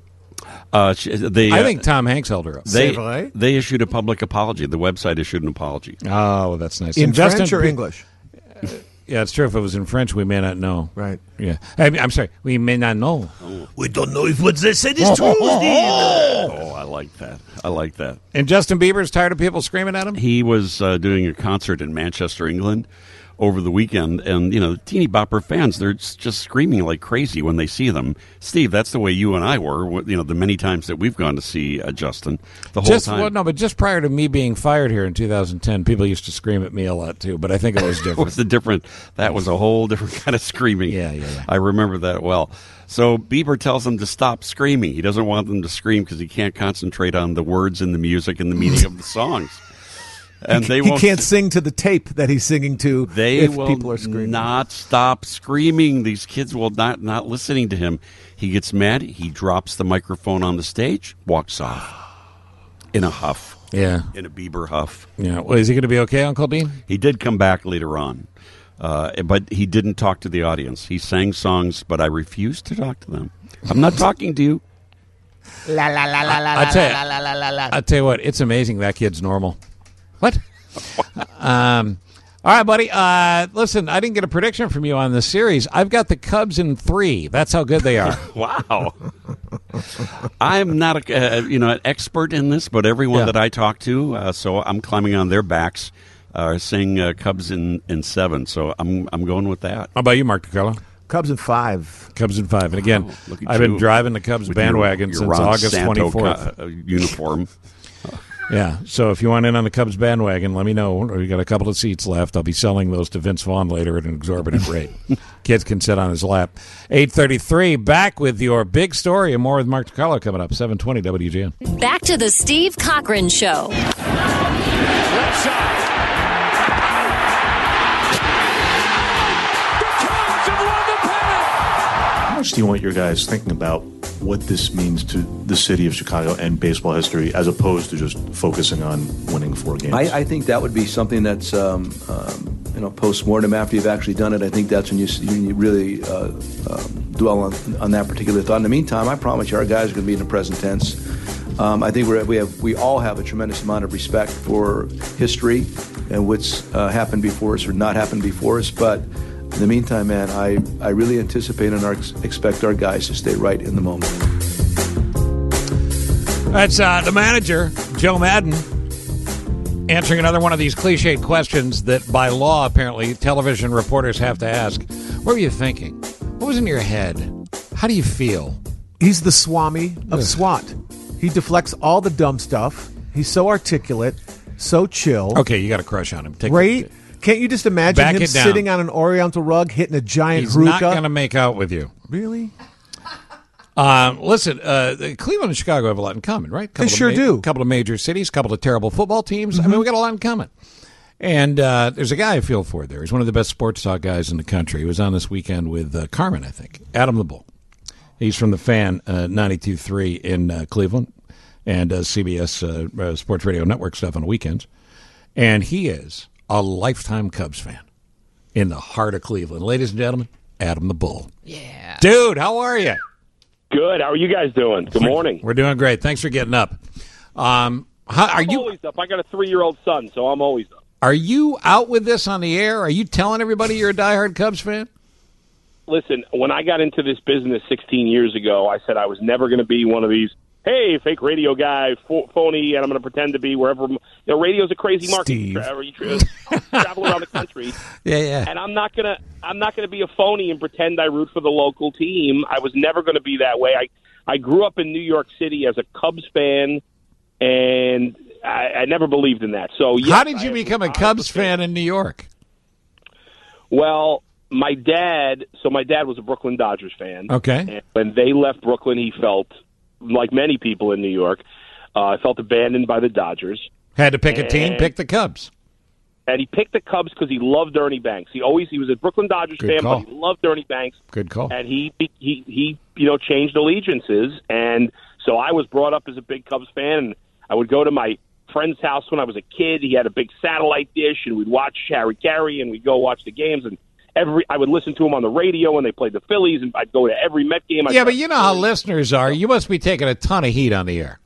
I think Tom Hanks held her up. They issued a public apology. The website issued an apology. Oh, well, that's nice. In French or English? Yeah, it's true. If it was in French, we may not know. Right. Yeah. I'm sorry. We may not know. We don't know if what they said is true. Oh, I like that. I like that. And Justin Bieber's tired of people screaming at him? He was doing a concert in Manchester, England over the weekend, and, you know, the Teeny Bopper fans, they're just screaming like crazy when they see them. Steve, that's the way you and I were, you know, the many times that we've gone to see Justin the whole time. Well, no, but just prior to me being fired here in 2010, people used to scream at me a lot, too, but I think it was different. That was a whole different kind of screaming. Yeah. I remember that well. So Bieber tells them to stop screaming. He doesn't want them to scream because he can't concentrate on the words and the music and the meaning of the songs. And he can't sing to the tape that he's singing to if people are screaming. Not stop screaming. These kids will not listening to him. He gets mad. He drops the microphone on the stage, walks off in a huff. Yeah. In a Bieber huff. Yeah. Well, is he going to be okay, Uncle Dean? He did come back later on, but he didn't talk to the audience. He sang songs, but I refused to talk to them. I'm not talking to you. I tell you what, it's amazing that kid's normal. What? All right, buddy. Listen, I didn't get a prediction from you on this series. I've got the Cubs in 3. That's how good they are. Wow. I'm not an expert in this, but everyone that I talk to, so I'm climbing on their backs, saying Cubs in 7. So I'm going with that. How about you, Mark DeCarlo? Cubs in 5. Cubs in 5. And again, I've been driving the Cubs bandwagon your since Ron August Santo 24th. Uniform. Yeah, so if you want in on the Cubs bandwagon, let me know. We got a couple of seats left. I'll be selling those to Vince Vaughn later at an exorbitant rate. Kids can sit on his lap. 8:33, back with your big story and more with Mark DeCarlo coming up, 720 WGN. Back to the Steve Cochran Show. Left side. How much do you want your guys thinking about what this means to the city of Chicago and baseball history as opposed to just focusing on winning 4 games? I think that would be something that's, post-mortem after you've actually done it. I think that's when you really dwell on that particular thought. In the meantime, I promise you our guys are going to be in the present tense. I think we all have a tremendous amount of respect for history and what's happened before us or not happened before us, but in the meantime, man, I really anticipate and expect our guys to stay right in the moment. That's the manager, Joe Madden, answering another one of these cliched questions that by law, apparently, television reporters have to ask. What were you thinking? What was in your head? How do you feel? He's the Swami of SWAT. He deflects all the dumb stuff. He's so articulate, so chill. Okay, you got a crush on him. Right? Can't you just imagine him sitting on an Oriental rug hitting a giant He's hookah? not going to make out with you. Really? Listen, Cleveland and Chicago have a lot in common, right? They sure do. A couple of major cities, a couple of terrible football teams. I mean, we got a lot in common. And there's a guy I feel for there. He's one of the best sports talk guys in the country. He was on this weekend with Carmen, I think. Adam the Bull. He's from the Fan 92.3 in Cleveland and CBS Sports Radio Network stuff on the weekends. And he is a lifetime Cubs fan in the heart of Cleveland. Ladies and gentlemen, Adam the Bull. Yeah. Dude, how are you? Good. How are you guys doing? Good morning. We're doing great. Thanks for getting up. I'm always up. I got a 3-year-old son, so I'm always up. Are you out with this on the air? Are you telling everybody you're a diehard Cubs fan? Listen, when I got into this business 16 years ago, I said I was never going to be one of these, hey, fake radio guy, phony, and I'm going to pretend to be wherever. Radio's a crazy market. You travel around the country. Yeah. And I'm not gonna be a phony and pretend I root for the local team. I was never going to be that way. I grew up in New York City as a Cubs fan, and I never believed in that. So yes, how did you become a Cubs fan in New York? Well, my dad was a Brooklyn Dodgers fan. Okay. And when they left Brooklyn, he felt, like many people in New York, felt abandoned by the Dodgers. Had to pick a team, pick the Cubs. And he picked the Cubs because he loved Ernie Banks. He was a Brooklyn Dodgers fan, but he loved Ernie Banks. Good call. And he changed allegiances, and so I was brought up as a big Cubs fan. And I would go to my friend's house when I was a kid. He had a big satellite dish, and we'd watch Harry Carey, and we'd go watch the games. And I would listen to him on the radio when they played the Phillies, and I'd go to every Met game. Yeah, but you know how listeners are. You must be taking a ton of heat on the air.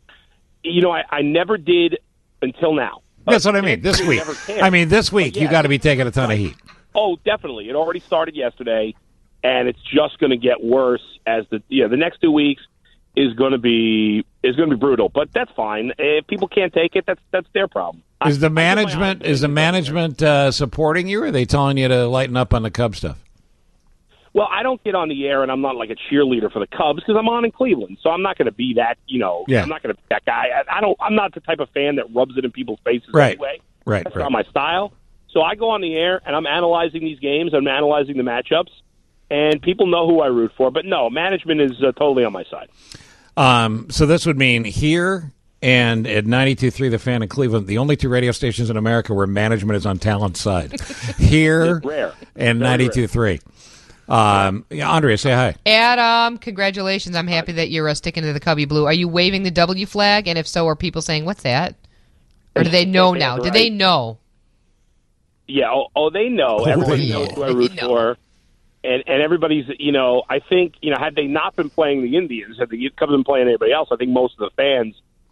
I never did until now. That's what I mean. This week. This week you got to be taking a ton of heat. Oh, definitely. It already started yesterday, and it's just going to get worse as the next 2 weeks is going to be brutal. But that's fine. If people can't take it, that's their problem. Is the management supporting you, or are they telling you to lighten up on the Cubs stuff? Well, I don't get on the air, and I'm not like a cheerleader for the Cubs because I'm on in Cleveland, so I'm not going to be that. I'm not going to be that guy. I'm not the type of fan that rubs it in people's faces anyway. That's not my style. So I go on the air, and I'm analyzing these games. I'm analyzing the matchups, and people know who I root for. But no, management is totally on my side. So this would mean here and at 92.3 The Fan in Cleveland, the only two radio stations in America where management is on talent's side. Here and 92.3. Andrea, say hi. Adam, congratulations. I'm happy that you're sticking to the Cubby Blue. Are you waving the W flag? And if so, are people saying, what's that? Or do they know now? Do they know? Yeah, they know. Everybody knows who I root for. And everybody's, I think, had they not been playing the Indians, had the Cubs been playing anybody else, I think most of the fans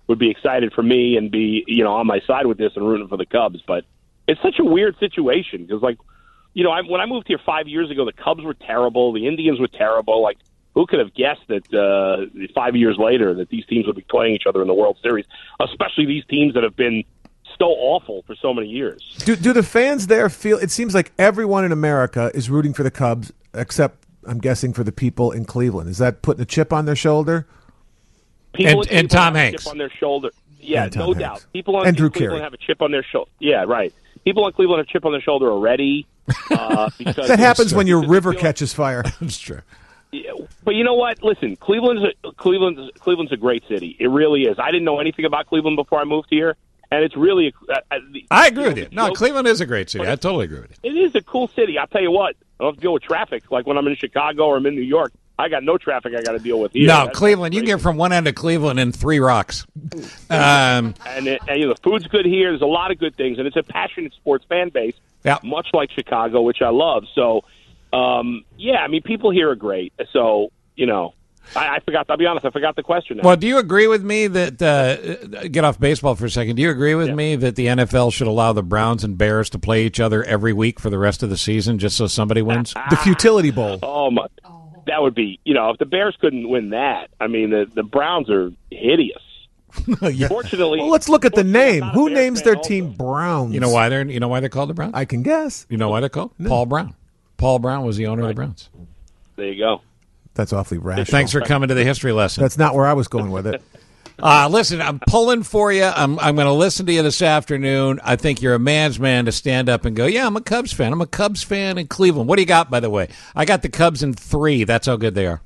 would be excited for me and be, on my side with this and rooting for the Cubs. But it's such a weird situation because, when I moved here 5 years ago, the Cubs were terrible. The Indians were terrible. Like, who could have guessed that 5 years later that these teams would be playing each other in the World Series, especially these teams that have been so awful for so many years. Do the fans there feel, it seems like everyone in America is rooting for the Cubs except, I'm guessing, for the people in Cleveland. Is that putting a chip on their shoulder? People and Tom Hanks. Chip on their shoulder. Yeah, Tom no Hanks. doubt. People on And Drew Cleveland Carey. have a chip on their shoulder. Yeah, right. People on Cleveland have a chip on their shoulder already. Because That happens when your river catches fire. That's true. Yeah, but you know what? Listen, Cleveland's a great city. It really is. I didn't know anything about Cleveland before I moved here, and it's really. I agree with you. No, Cleveland is a great city. I totally agree with you. It is a cool city. I'll tell you what. I don't have to deal with traffic like when I'm in Chicago or I'm in New York. I got no traffic I got to deal with here. No, Cleveland. You can get from one end of Cleveland in 3 rocks. And the food's good here. There's a lot of good things, and it's a passionate sports fan base, much like Chicago, which I love. So, people here are great. So, I forgot. I'll be honest. I forgot the question now. Well, do you agree with me that get off baseball for a second? Do you agree with me that the NFL should allow the Browns and Bears to play each other every week for the rest of the season, just so somebody wins? The Futility Bowl. Oh my! That would be. If the Bears couldn't win that, I mean, the Browns are hideous. Fortunately, well, let's look at the name. Who names their team Browns? You know why they're called the Browns? I can guess. You know why they're called? No. Paul Brown. Paul Brown was the owner of the Browns. There you go. That's awfully rational. Thanks for coming to the history lesson. That's not where I was going with it. Listen, I'm pulling for you. I'm going to listen to you this afternoon. I think you're a man's man to stand up and go, yeah, I'm a Cubs fan. I'm a Cubs fan in Cleveland. What do you got, by the way? I got the Cubs in 3. That's how good they are.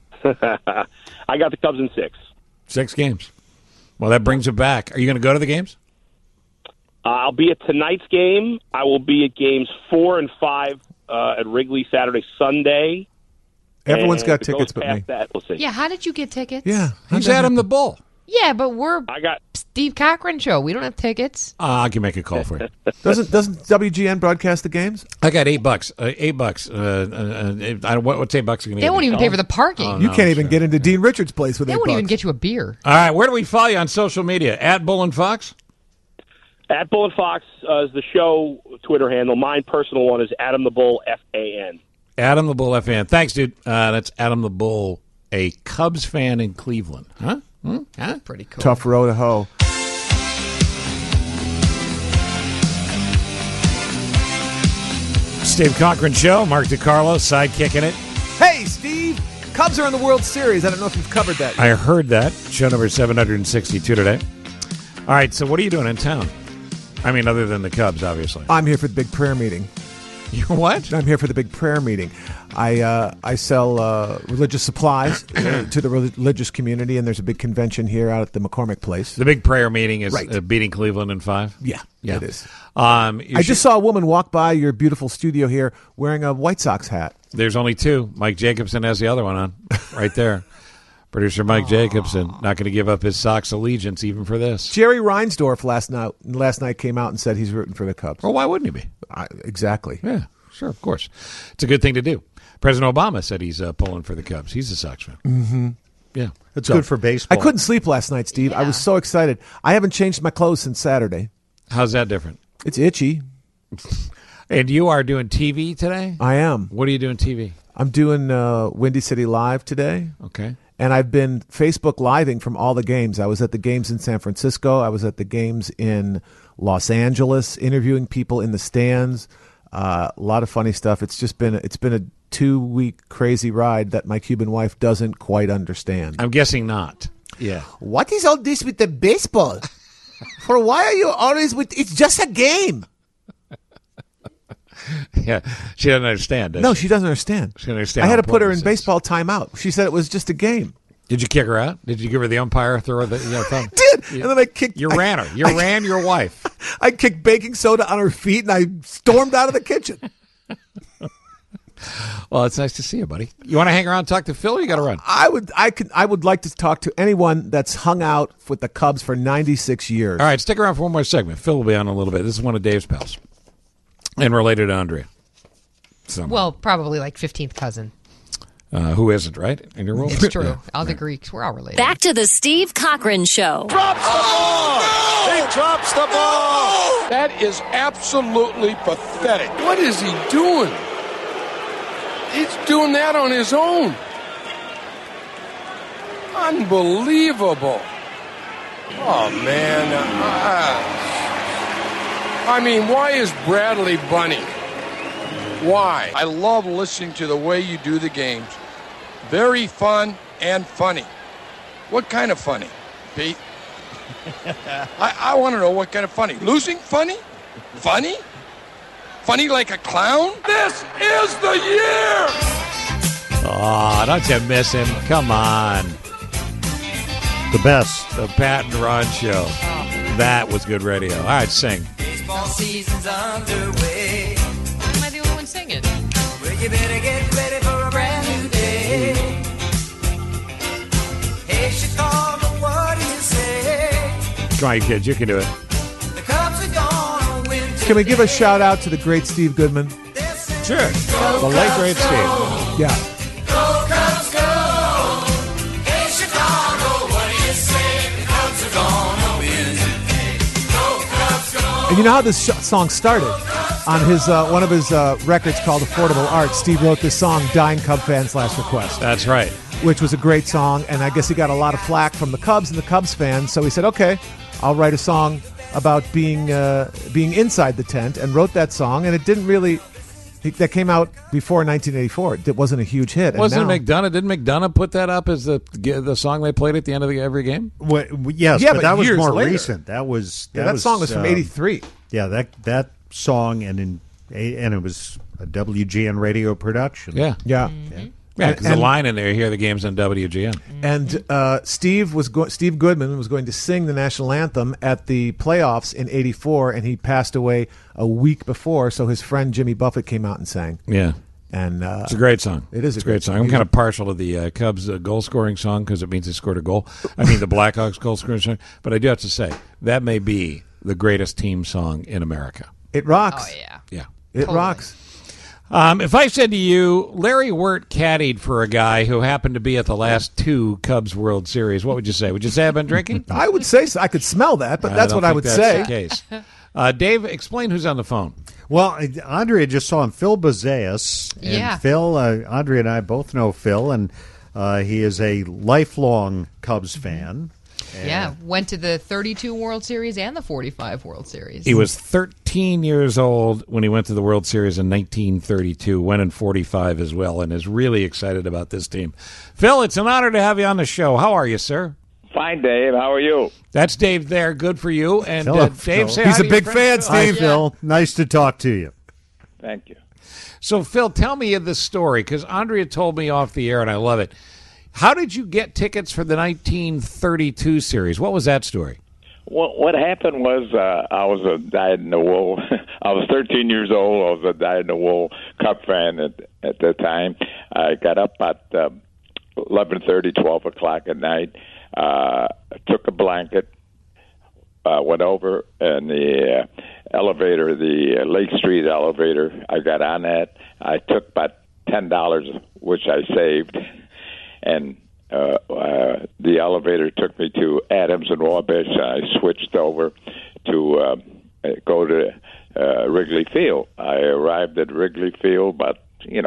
I got the Cubs in 6. 6 games. Well, that brings it back. Are you going to go to the games? I'll be at tonight's game. I will be at games 4 and 5 at Wrigley Saturday, Sunday. Everyone's And got if it tickets goes but me. past that, we'll see. Yeah, how did you get tickets? Yeah. He's Adam the Bull. Yeah, but we're I got Steve Cochran show. We don't have tickets. I can make a call for you. Doesn't WGN broadcast the games? I got $8. $8. What's $8 going to They won't even pay for the parking. Oh, You no, can't even sure. get into Dean Richards' place with They $8. won't even get you a beer. All right, where do we follow you on social media? At Bull and Fox? At Bull and Fox is the show Twitter handle. Mine personal one is Adam the Bull FAN. Adam the Bull fan. Thanks, dude. That's Adam the Bull, a Cubs fan in Cleveland. Huh? Huh? Pretty cool. Tough row to hoe. Steve Cochran Show. Mark DiCarlo sidekicking it. Hey, Steve! Cubs are in the World Series. I don't know if you've covered that yet. I heard that. Show number 762 today. All right, so what are you doing in town? I mean, other than the Cubs, obviously. I'm here for the big prayer meeting. You're what? I'm here for the big prayer meeting. I sell religious supplies to the religious community, and there's a big convention here out at the McCormick Place. The big prayer meeting is Right. beating Cleveland in 5? Yeah, it is. I just saw a woman walk by your beautiful studio here wearing a White Sox hat. There's only 2. Mike Jacobson has the other one on right there. Producer Mike Jacobson, not going to give up his Sox allegiance even for this. Jerry Reinsdorf last night came out and said he's rooting for the Cubs. Well, why wouldn't he be? Exactly. Yeah, sure, of course. It's a good thing to do. President Obama said he's pulling for the Cubs. He's a Sox fan. Mm-hmm. Yeah. It's good for baseball. I couldn't sleep last night, Steve. I was so excited. I haven't changed my clothes since Saturday. How's that different? It's itchy. And you are doing TV today? I am. What are you doing TV? I'm doing Windy City Live today. Okay. And I've been Facebook Living from all the games. I was at the games in San Francisco. I was at the games in Los Angeles, interviewing people in the stands. A lot of funny stuff. It's been a 2-week crazy ride that my Cuban wife doesn't quite understand. I'm guessing not. Yeah. What is all this with the baseball? For why are you always with? It's just a game. Yeah, she doesn't understand. Does No, she? she doesn't understand. She doesn't understand. I had how to put her in important this is. baseball timeout. She said it was just a game. Did you kick her out? Did you give her the umpire throw the thumb? Did and then I kicked. You ran her. You ran your wife. I kicked baking soda on her feet and I stormed out of the kitchen. Well, it's nice to see you, buddy. You want to hang around and talk to Phil, or you got to run? I would like to talk to anyone that's hung out with the Cubs for 96 years. All right, stick around for one more segment. Phil will be on in a little bit. This is one of Dave's pals and related to Andrea. So, Well, probably like 15th cousin. Who isn't, right? In your world? It's true. Yeah. All the Greeks, we're all related. Back to the Steve Cochran Show. Drops the ball! He drops the ball! That is absolutely pathetic. What is he doing? He's doing that on his own. Unbelievable. Oh, man. I mean, why is Bradley Bunny? Why? I love listening to the way you do the games. Very fun and funny. What kind of funny, Pete? I want to know what kind of funny. Losing funny? Funny? Funny like a clown? This is the year! Oh, don't you miss him? Come on. The best. The Pat and Ron Show. That was good radio. All right, sing. Baseball season's underway. Why am I the only one singing? Well, you better get ready for a brand new day. Hey, Chicago, what do you say? Come on, you kids. You can do it. The Cubs are gonna win today. Can we give a shout out to the great Steve Goodman? Sure. The late, great Steve. Yeah. Go, Cubs, go! Hey, Chicago, what do you say? The Cubs are gonna win today. Go, Cubs, go! And you know how this song started? On his one of his records called Affordable Art, Steve wrote this song, Dying Cub Fan's Last Request. That's right. Which was a great song, and I guess he got a lot of flack from the Cubs and the Cubs fans, so he said, okay, I'll write a song about being inside the tent, and wrote that song, and it didn't really... That came out before 1984. It wasn't a huge hit. Wasn't it McDonough? Didn't McDonough put that up as the song they played at the end of every game? Yes, Yeah, but that was years more later. recent. That song was from 83. Yeah, that song and it was a WGN radio production. Yeah. Yeah. Yeah, because the line in there, hear the games on WGN. And Steve Goodman was going to sing the national anthem at the playoffs in '84, and he passed away a week before. So his friend Jimmy Buffett came out and sang. Yeah, and it's a great song. It is a great song. I'm kind of partial to the Cubs goal scoring song because it means they scored a goal. I mean the Blackhawks goal scoring song. But I do have to say that may be the greatest team song in America. It rocks. Oh, yeah. Yeah, it rocks. If I said to you, Larry Wirt caddied for a guy who happened to be at the last two Cubs World Series, what would you say? Would you say I've been drinking? I would say so. I could smell that, but that's what I would say. That's the case. Dave, explain who's on the phone. Well, Andrea just saw him, Phil Bazeas. And Yeah. Phil, Andrea and I both know Phil, and he is a lifelong Cubs fan. Yeah, went to the 32 World Series and the 45 World Series. He was 13 years old when he went to the World Series in 1932, went in 45 as well, and is really excited about this team. Phil, it's an honor to have you on the show. How are you, sir? Fine, Dave. How are you? That's Dave there. Good for you. And Dave, say he's hi a to big your fan, friend. Steve. Hi, Phil. Nice to talk to you. Thank you. So, Phil, tell me the story, because Andrea told me off the air, and I love it. How did you get tickets for the 1932 series? What was that story? What happened was I was a dyed-in-the-wool. I was 13 years old. I was a dyed-in-the-wool Cub fan at the time. I got up at 11:30, 12 o'clock at night, took a blanket, went over in the elevator, the Lake Street elevator. I got on that. I took about $10, which I saved, and the elevator took me to Adams and Wabash. I switched over to go to Wrigley Field. I arrived at Wrigley Field about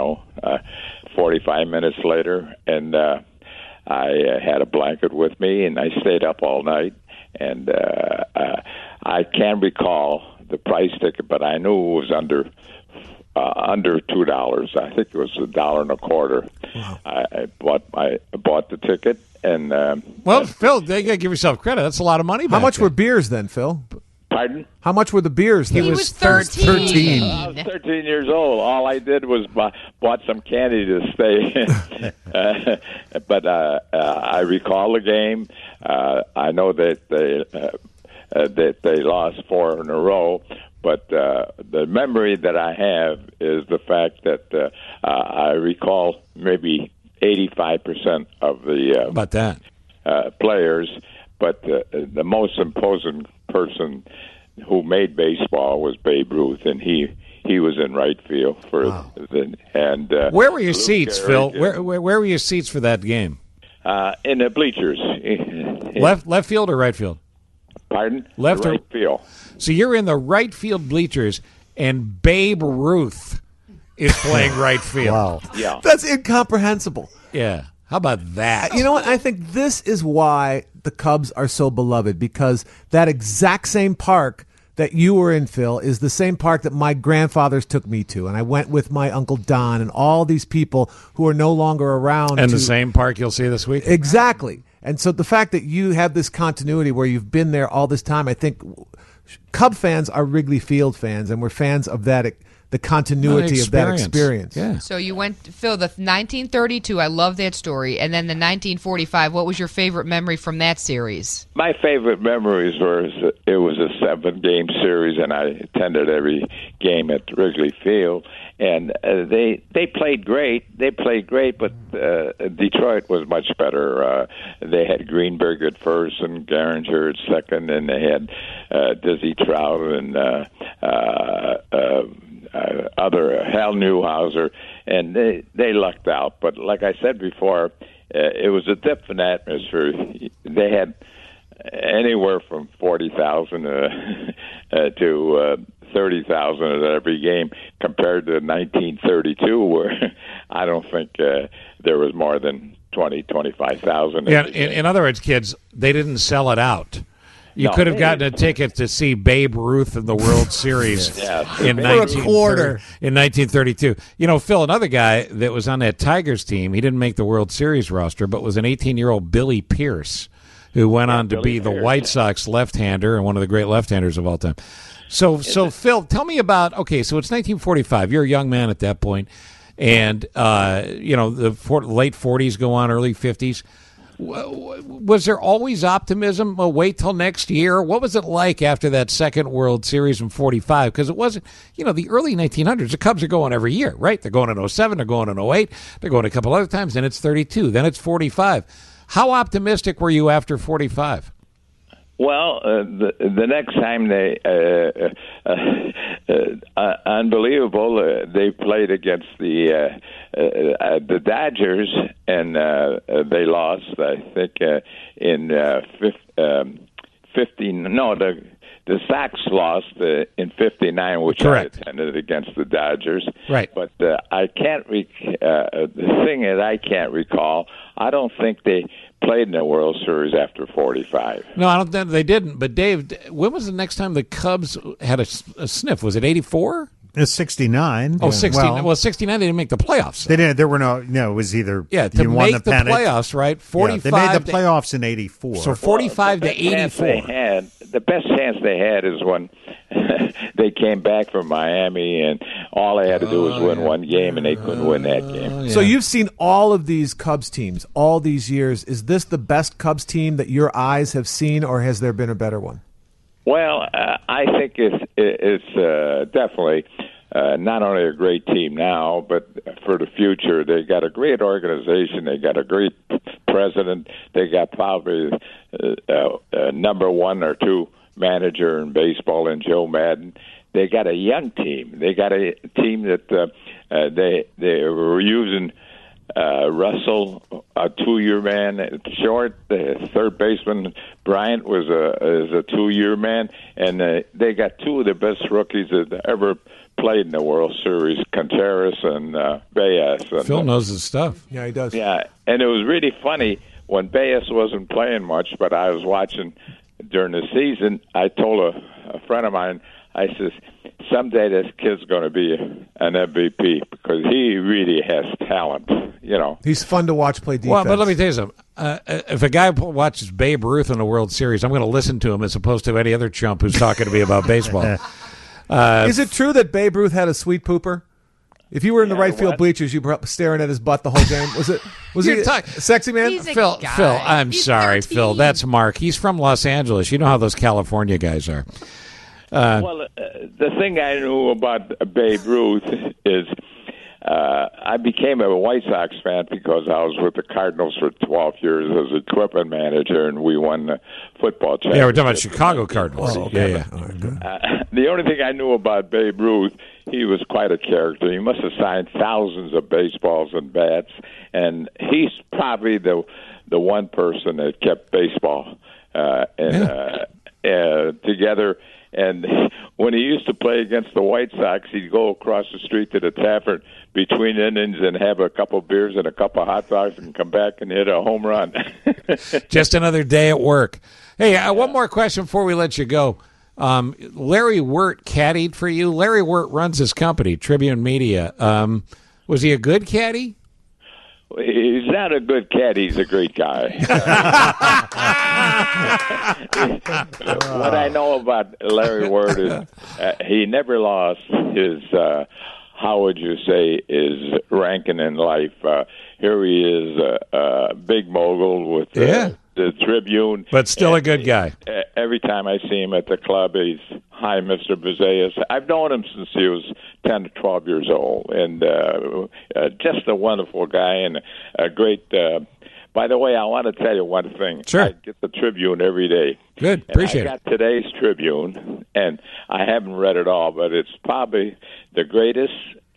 45 minutes later, and I had a blanket with me, and I stayed up all night. And I can't recall the price ticket, but I knew it was under $2. I think it was $1.25. Wow. I bought the ticket, and well, Phil, you gotta give yourself credit. That's a lot of money. How much were beers then, Phil? Pardon? How much were the beers then? He was 13. I was 13 years old. All I did was bought some candy to stay. But I recall the game. I know that they lost 4 in a row. But the memory that I have is the fact that I recall maybe 85% of the about that players. But the most imposing person who made baseball was Babe Ruth, and he he was in right field for and where were your Luke seats, Gehrig, Phil? Where were your seats for that game? in the bleachers. Left field or right field? Pardon? Left right or field. So you're in the right field bleachers, and Babe Ruth is playing right field. Wow. Yeah. That's incomprehensible. Yeah. How about that? You know what? I think this is why the Cubs are so beloved, because that exact same park that you were in, Phil, is the same park that my grandfathers took me to. And I went with my Uncle Don and all these people who are no longer around. And the same park you'll see this week? Exactly. And so the fact that you have this continuity where you've been there all this time, I think Cub fans are Wrigley Field fans, and we're fans of that, the continuity of that experience. Yeah. So you went, Phil, the 1932, I love that story, and then the 1945, what was your favorite memory from that series? My favorite memories were it was a 7-game series, and I attended every game at Wrigley Field. And they played great. They played great, but Detroit was much better. They had Greenberg at first and Garinger at second, and they had Dizzy Trout and other Hal Newhouser, and they lucked out. But like I said before, it was a different atmosphere. They had anywhere from 40,000 to 30,000 at every game, compared to 1932, where I don't think there was more than 25,000. Yeah, in other words, kids, they didn't sell it out. You No, could have gotten a ticket to see Babe Ruth in the World Series in For a quarter. In 1932. You know, Phil, another guy that was on that Tigers team, he didn't make the World Series roster, but was an 18-year-old Billy Pierce, who went on to be the White Sox left-hander and one of the great left-handers of all time. So Phil, tell me about, okay, so it's 1945. You're a young man at that point, and, the late 40s go on, early 50s. Was there always optimism? Well, wait till next year. What was it like after that second World Series in 45? Because it wasn't, the early 1900s, the Cubs are going every year, right? They're going in 07, they're going in 08, they're going a couple other times, then it's 32, then it's 45. How optimistic were you after 45? Well, the next time they unbelievable. They played against the Dodgers, and they lost. I think in 15. No, the Sox lost in 59, which Correct. I attended against the Dodgers. Right. But I can't. The thing that I can't recall. I don't think they played in the World Series after 45. No, I don't think they didn't. But Dave, when was the next time the Cubs had a sniff? Was it 84? It's 69. Oh, 69. Well, 69, they didn't make the playoffs. They didn't. There were no. It was either. Yeah, to you won make the pennant. playoffs, right? 45. Yeah, they made the playoffs in 84. So 45 to 84. The best chance they had is when they came back from Miami, and all they had to do was win one game, and they couldn't win that game. So you've seen all of these Cubs teams all these years. Is this the best Cubs team that your eyes have seen, or has there been a better one? Well, I think it's definitely not only a great team now, but for the future. They got a great organization. They got a great president. They got probably number 1 or 2 manager in baseball in Joe Madden. They got a young team. They got a team that they were using Russell, a 2-year man. Short, the third baseman Bryant is a 2-year man, and they got 2 of the best rookies that ever played in the World Series, Contreras and Baez. And, Phil knows his stuff. Yeah, he does. Yeah, and it was really funny when Baez wasn't playing much, but I was watching during the season. I told a friend of mine, I says, someday this kid's going to be an MVP because he really has talent, He's fun to watch play defense. Well, but let me tell you something. If a guy watches Babe Ruth in the World Series, I'm going to listen to him as opposed to any other chump who's talking to me about baseball. Is it true that Babe Ruth had a sweet pooper? If you were in the right field bleachers, you were staring at his butt the whole game. Was he a sexy man? He's a Phil, guy. Phil, I'm He's sorry, 13. Phil. That's Mark. He's from Los Angeles. You know how those California guys are. Well, the thing I knew about Babe Ruth is I became a White Sox fan because I was with the Cardinals for 12 years as equipment manager, and we won the football championship. Yeah, we're talking about Chicago Cardinals. Oh, okay. Yeah. The only thing I knew about Babe Ruth, he was quite a character. He must have signed thousands of baseballs and bats, and he's probably the one person that kept baseball together. And when he used to play against the White Sox, he'd go across the street to the tavern between innings and have a couple beers and a couple hot dogs and come back and hit a home run. Just another day at work. Hey, one more question before we let you go. Larry Wirt caddied for you. Larry Wirt runs his company, Tribune Media. Was he a good caddy? He's not a good caddy. He's a great guy. What I know about Larry Wirt is he never lost his, how would you say, his ranking in life. Here he is, a big mogul with the Tribune. But still a good guy. Every time I see him at the club, he's, "Hi, Mr. Bizias." I've known him since he was 10 to 12 years old, and just a wonderful guy and a great... by the way, I want to tell you one thing. Sure. I get the Tribune every day. Good. Appreciate it. I got today's Tribune, and I haven't read it all, but it's probably the greatest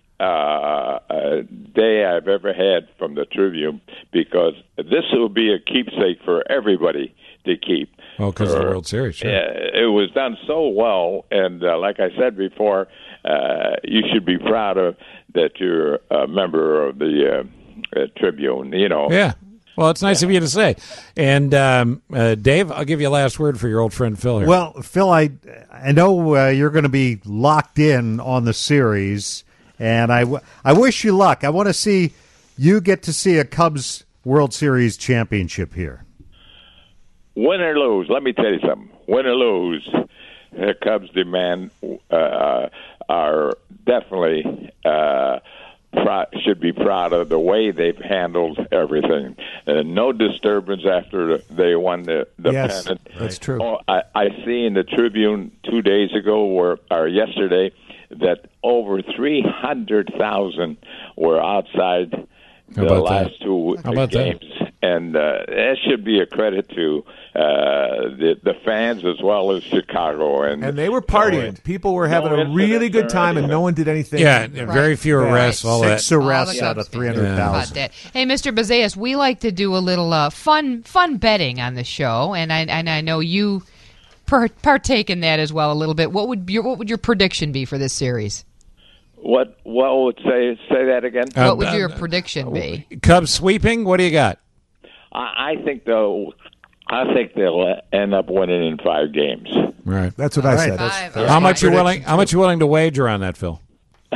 day I've ever had from the Tribune, because this will be a keepsake for everybody to keep. Oh, because of the World Series, sure. It was done so well, and like I said before, you should be proud of that you're a member of the Tribune, you know. Yeah. Well, it's nice of you to say. And Dave, I'll give you a last word for your old friend Phil here. Well, Phil, I know you're going to be locked in on the series, and I wish you luck. I want to see you get to see a Cubs World Series championship here. Win or lose, let me tell you something. Win or lose, the Cubs demand are definitely should be proud of the way they've handled everything. No disturbance after they won the pennant. That's true. Oh, I see in the Tribune 2 days ago or yesterday that over 300,000 were outside the last two games. And that should be a credit to the fans as well as Chicago. And they were partying. People were having a really good time, and no one did anything. Yeah, very few arrests. All that. 6 arrests out of 300,000. Hey, Mr. Bizias, we like to do a little fun betting on the show, and I know you partake in that as well a little bit. What would your prediction be for this series? What would say that again? What would your prediction be? Cubs sweeping? What do you got? I think they'll end up winning in 5 games. Right. That's what I said. How much you willing to wager on that, Phil?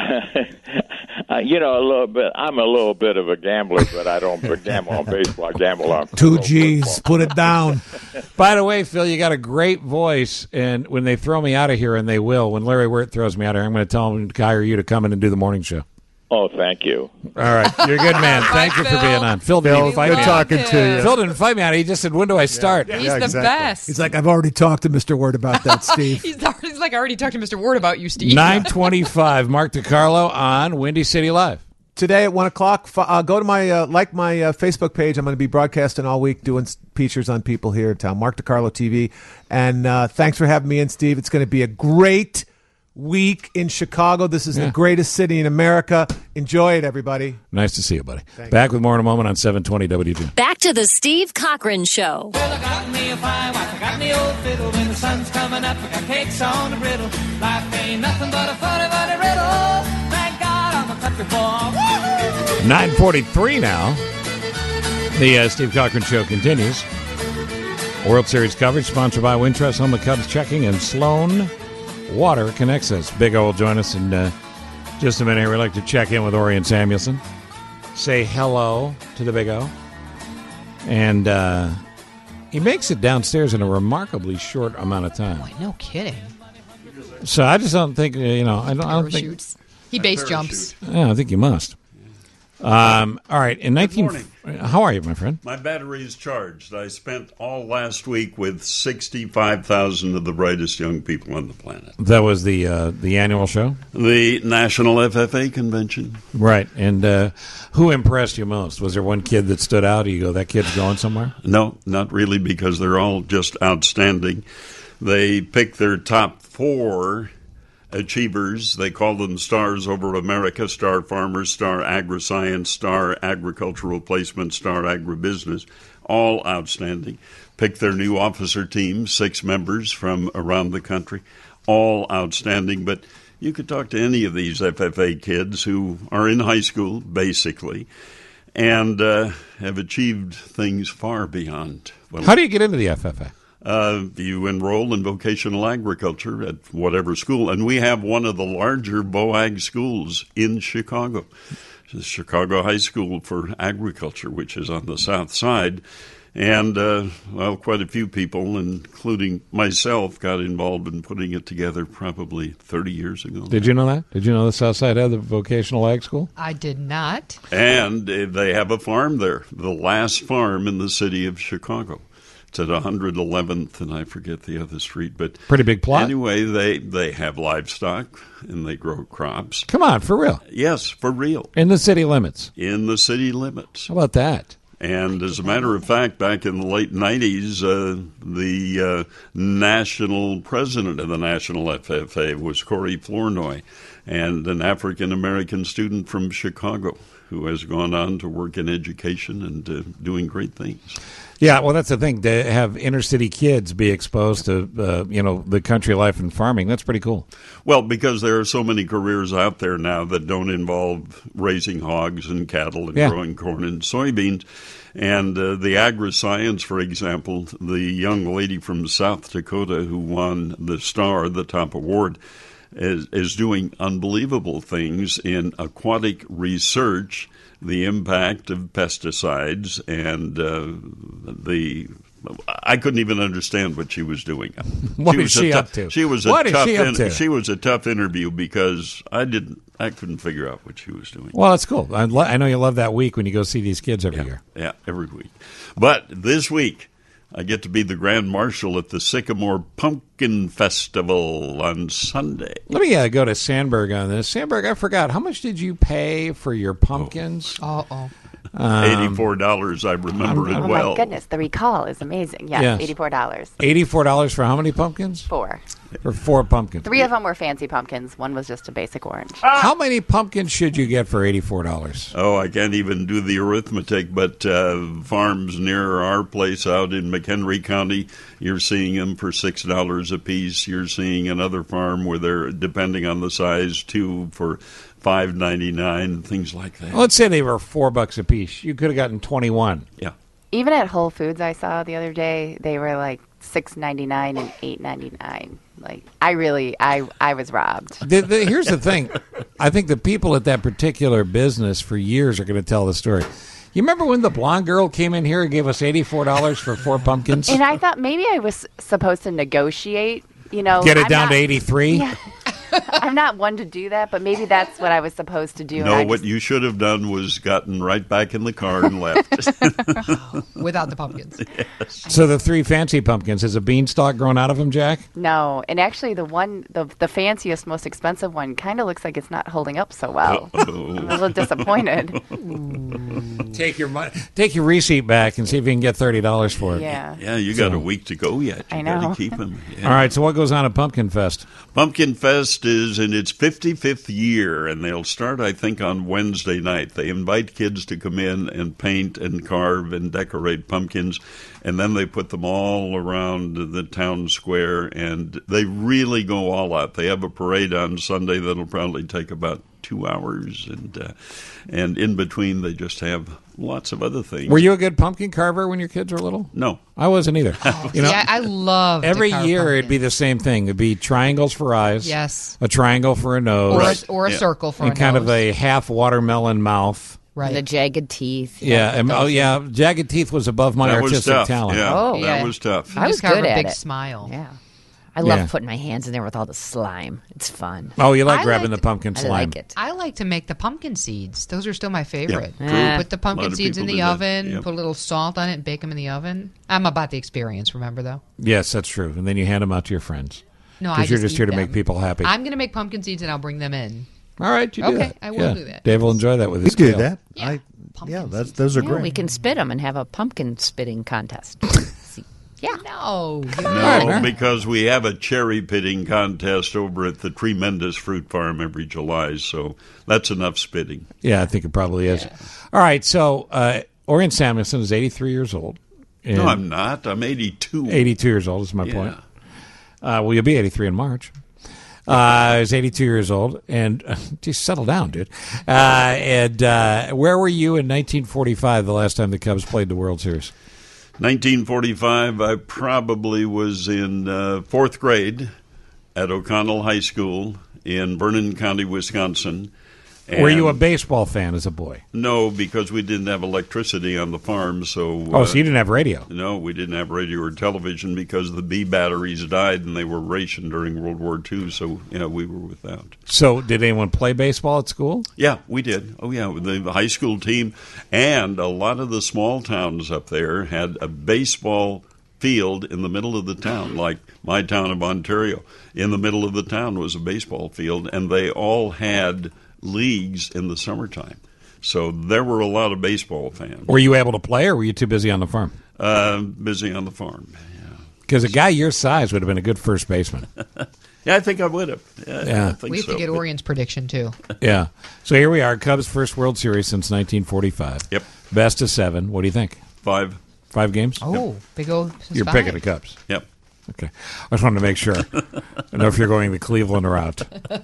A little bit. I'm a little bit of a gambler, but I don't gamble on baseball. I gamble on 2 G's. Put it down. By the way, Phil, you got a great voice, and when they throw me out of here, and they will, when Larry Wirt throws me out of here, I'm going to tell him to hire you to come in and do the morning show. Oh, thank you. All right. You're a good man. Thank you for being on. Phil didn't even fight me out. Talking to you. Phil didn't fight me out. He just said, when do I start? He's the best. He's like, I've already talked to Mr. Wirt about that, Steve. He's like, I already talked to Mr. Wirt about you, Steve. 9:25, Mark DiCarlo on Windy City Live. Today at 1 o'clock, go to my Facebook page. I'm going to be broadcasting all week, doing features on people here in town. Mark DiCarlo TV. And thanks for having me in, Steve. It's going to be a great week in Chicago. This is the greatest city in America. Enjoy it, everybody. Nice to see you, buddy. Back with more in a moment on 720 WG. Back to the Steve Cochran Show. Well, I got me a fine wife, I got me old fiddle. When the sun's coming up, I got cakes on the griddle. Life ain't nothing but a funny, funny riddle. Thank God I'm a country boy. 9:43 now. The Steve Cochran Show continues. World Series coverage sponsored by Wintrust, home of Cubs checking, and Sloan Water connects us. Big O will join us in just a minute. We'd like to check in with Orion Samuelson. Say hello to the Big O. And he makes it downstairs in a remarkably short amount of time. Boy, no kidding. So I just don't think, I don't think... He base jumps. Yeah, I think you must. All right. In 19. How are you, my friend? My battery is charged. I spent all last week with 65,000 of the brightest young people on the planet. That was the annual show? The National FFA Convention. Right. And who impressed you most? Was there one kid that stood out? You go, that kid's going somewhere? No, not really, because they're all just outstanding. They picked their top 4 achievers. They call them Stars Over America, Star Farmers, Star Agri-Science, Star Agricultural Placement, Star Agribusiness, all outstanding. Pick their new officer team, 6 members from around the country, all outstanding. But you could talk to any of these FFA kids who are in high school, basically, and have achieved things far beyond. How do you get into the FFA? You enroll in vocational agriculture at whatever school. And we have one of the larger BOAG schools in Chicago. The Chicago High School for Agriculture, which is on the south side. And, quite a few people, including myself, got involved in putting it together probably 30 years ago. Did you know that? Did you know the south side had the vocational ag school? I did not. And they have a farm there, the last farm in the city of Chicago. It's at 111th, and I forget the other street, but pretty big plot. Anyway, they have livestock and they grow crops. Come on, for real? Yes, for real. In the city limits. In the city limits. How about that? And as a matter of fact, back in the late 90s, the national president of the National FFA was Corey Flournoy, and an African-American student from Chicago who has gone on to work in education and doing great things. Yeah, well, that's the thing, to have inner-city kids be exposed to, the country life and farming. That's pretty cool. Well, because there are so many careers out there now that don't involve raising hogs and cattle and growing corn and soybeans. And the agri-science, for example, the young lady from South Dakota who won the STAR, the top award, is doing unbelievable things in aquatic research, the impact of pesticides, and I couldn't even understand what she was doing. What is she up to? She was a tough interview because I couldn't figure out what she was doing. Well, that's cool. I know you love that week when you go see these kids every year. Yeah, every week. But this week, I get to be the Grand Marshal at the Sycamore Pumpkin Festival on Sunday. Let me go to Sandberg on this. Sandberg, I forgot. How much did you pay for your pumpkins? $84. I remember it well. Oh, my goodness. The recall is amazing. Yes. $84. $84 for how many pumpkins? 4. For 4 pumpkins. 3 of them were fancy pumpkins. One was just a basic orange. How many pumpkins should you get for $84? Oh, I can't even do the arithmetic, but farms near our place out in McHenry County, you're seeing them for $6 a piece. You're seeing another farm where they're, depending on the size, 2 for $5.99, things like that. Let's say they were $4 a piece. You could have gotten 21. Yeah. Even at Whole Foods I saw the other day, they were like $6.99 and $8.99. Like, I was robbed. Here's the thing. I think the people at that particular business for years are going to tell the story. You remember when the blonde girl came in here and gave us $84 for 4 pumpkins? And I thought maybe I was supposed to negotiate, Get it down to 83? Yeah. I'm not one to do that, but maybe that's what I was supposed to do. No, what you should have done was gotten right back in the car and left. Without the pumpkins. Yes. So the 3 fancy pumpkins, is a beanstalk grown out of them, Jack? No, and actually the fanciest, most expensive one kind of looks like it's not holding up so well. I'm a little disappointed. Take your receipt back and see if you can get $30 for it. Yeah, you got a week to go yet. I know. Got to keep them. Yeah. All right, so what goes on at Pumpkin Fest? Pumpkin Fest is in its 55th year, and they'll start, I think, on Wednesday night. They invite kids to come in and paint and carve and decorate pumpkins, and then they put them all around the town square, and they really go all out. They have a parade on Sunday that'll probably take about 2 hours, and in between they just have lots of other things. Were you a good pumpkin carver when your kids were little? No. I wasn't either. I love every year it'd be the same thing. It'd be triangles for eyes. Yes. A triangle for a nose. Or a circle for a nose. And kind of a half watermelon mouth. Right. And the jagged teeth. Yeah. Jagged teeth was above my artistic talent. Yeah. That was tough. I was good at a big it. smile. Yeah. I love putting my hands in there with all the slime. It's fun. Oh, you like grabbing the pumpkin slime? I like it. I like to make the pumpkin seeds. Those are still my favorite. Yeah, put the pumpkin seeds in the oven, put a little salt on it, and bake them in the oven. I'm about the experience, remember, though? Yes, that's true. And then you hand them out to your friends. No, because you're just here to make people happy. I'm going to make pumpkin seeds, and I'll bring them in. All right, you do that. Okay, I will do that. Dave will enjoy that with his do kale. that. Those are great. We can spit them and have a pumpkin spitting contest. Yeah. No. No, because we have a cherry pitting contest over at the Tremendous Fruit Farm every July, so that's enough spitting. Yeah, I think it probably is. All right, so Orion Samuelson is 83 years old. No, I'm not. I'm 82. 82 years old is my point. Well, you'll be 83 in March. He's 82 years old, and just settle down, dude. And where were you in 1945, the last time the Cubs played the World Series? 1945, I probably was in fourth grade at O'Connell High School in Vernon County, Wisconsin. Were you a baseball fan as a boy? No, because we didn't have electricity on the farm. So so you didn't have radio? No, we didn't have radio or television because the B batteries died and they were rationed during World War II. So we were without. So did anyone play baseball at school? Yeah, we did. Oh yeah, the high school team and a lot of the small towns up there had a baseball field in the middle of the town, like my town of Ontario. In the middle of the town was a baseball field, and they all had leagues in the summertime. So there were a lot of baseball fans. Were you able to play, or were you too busy on the farm? Busy on the farm, yeah. Because a guy your size would have been a good first baseman. Yeah, I think I would have. Yeah. I think we have to get Orion's prediction, too. Yeah. So here we are, Cubs' first World Series since 1945. Yep. Best of 7. What do you think? 5. 5 games? Oh, big old You're 5. picking the Cubs. Yep. Okay. I just wanted to make sure. I know if you're going to Cleveland or out.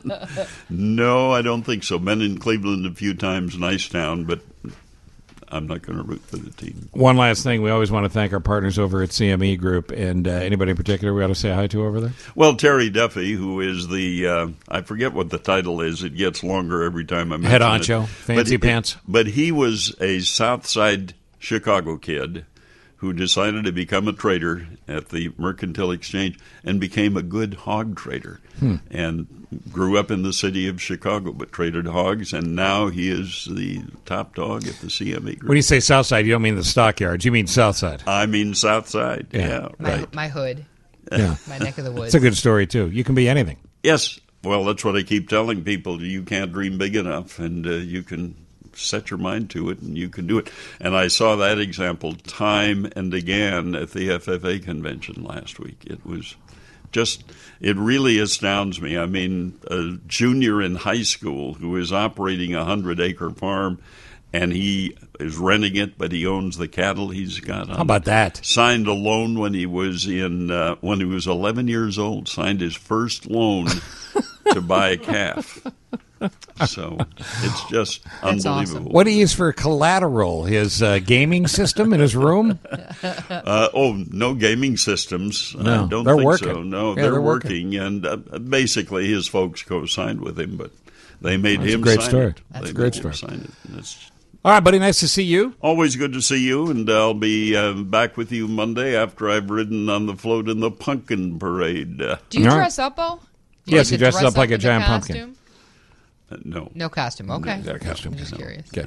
No, I don't think so. Been in Cleveland a few times, nice town, but I'm not going to root for the team. One last thing. We always want to thank our partners over at CME Group, and anybody in particular we ought to say hi to over there? Well, Terry Duffy, who is the, I forget what the title is. It gets longer every time I mention Head it. honcho, fancy pants. But he was a South Side Chicago kid who decided to become a trader at the Mercantile Exchange and became a good hog trader and grew up in the city of Chicago but traded hogs, and now he is the top dog at the CME Group. When you say South Side, you don't mean the stockyards. You mean South Side. I mean South Side, yeah. My hood. Yeah. My neck of the woods. It's a good story, too. You can be anything. Yes. Well, that's what I keep telling people. You can't dream big enough, and you can set your mind to it, and you can do it. And I saw that example time and again at the FFA convention last week. It was just, it really astounds me. I mean, a junior in high school who is operating a 100-acre farm, and he is renting it, but he owns the cattle he's got on. How about that? Signed a loan when he was 11 years old. Signed his first loan to buy a calf. So it's just unbelievable. Awesome. What do you use for collateral? His gaming system in his room? No gaming systems. No, I don't they're think working. so. No, Yeah, they're they're working. And basically his folks co-signed with him, but they made That's him a great sign story. it. That's They a great made him story. sign it. That's All right, buddy. Nice to see you. always good to see you, and I'll be back with you Monday after I've ridden on the float in the pumpkin parade. Do you All right. dress up, Bo? Do Yes, you he dresses dress up like a in the giant pumpkin. costume? No. No costume. Okay. No costume. I'm just curious. Okay.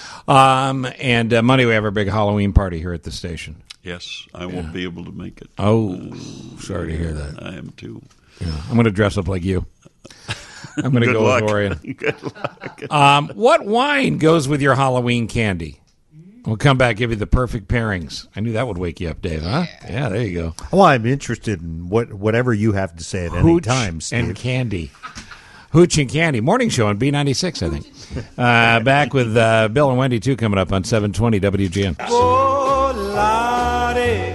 And Monday we have our big Halloween party here at the station. Yes, I won't be able to make it. Oh, sorry to hear that. I am too. Yeah. I'm going to dress up like you. I'm going to Good go luck. with Orion. Good luck. What wine goes with your Halloween candy? We'll come back, give you the perfect pairings. I knew that would wake you up, Dave, huh? Yeah, there you go. Well, I'm interested in whatever you have to say at any Hooch time, Steve. and candy. Hooch and Candy. Morning show on B96, I think. Back with Bill and Wendy, too, coming up on 720 WGN. Oh, Lordy.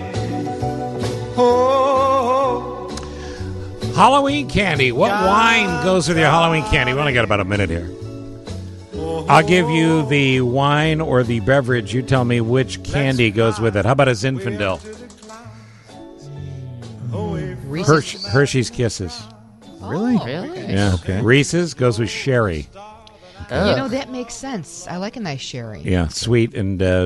Oh. Halloween candy. What wine goes with your Halloween candy? We only got about a minute here. I'll give you the wine or the beverage. You tell me which candy goes with it. How about a Zinfandel? Hershey's Kisses. Really? Really? Yeah. Okay. Reese's goes with sherry. You know, that makes sense. I like a nice sherry. Yeah, sweet and yeah.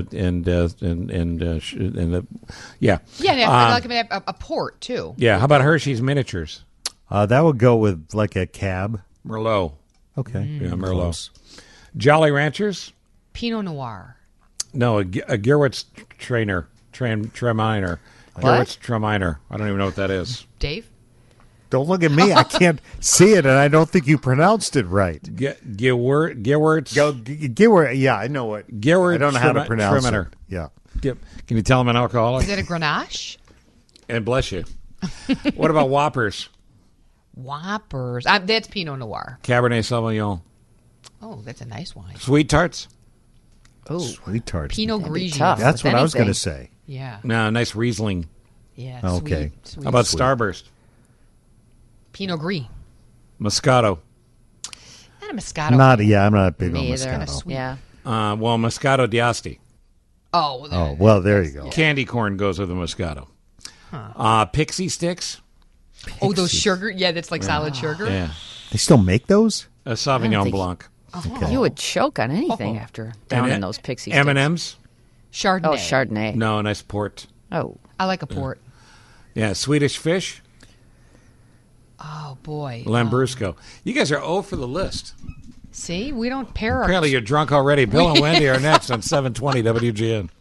Yeah, I like a port too. Yeah, how about Hershey's Miniatures? That would go with like a cab. Merlot. Okay. Yeah, Merlot. Jolly Ranchers? Pinot Noir. No, a Gewurz Traminer. Gewurz Traminer. I don't even know what that is. Dave? Don't look at me. I can't see it, and I don't think you pronounced it right. Gewurz. Yeah, I know what. Gewurz. I don't know how to pronounce Traminer. it. Yeah. Can you tell I'm an alcoholic? Is it a Grenache? And bless you. What about Whoppers? Whoppers. That's Pinot Noir. Cabernet Sauvignon. Oh, that's a nice wine. Sweet Tarts? Oh, Sweet Tarts. Pinot Grigio. That's what I was going to say. Yeah. No, nice Riesling. Yeah. Okay. Sweet. How about Starburst? Pinot Gris. Moscato. Not a Moscato. I'm not big on Me Moscato. either. Yeah. Well, Moscato d'Asti. Oh, well, there you go. Candy corn goes with the Moscato. Pixie Sticks. Oh, those sugar? Yeah, that's like solid sugar? Yeah. They still make those? A Sauvignon Blanc. Oh. You would choke on anything after downing those pixie sticks. M&M's? Chardonnay. Oh, Chardonnay. No, nice port. Oh. I like a port. Yeah, Swedish Fish. Oh, boy. Lambrusco. You guys are 0 for the list. See, we don't pair Apparently you're drunk already. Bill and Wendy are next on 720 WGN.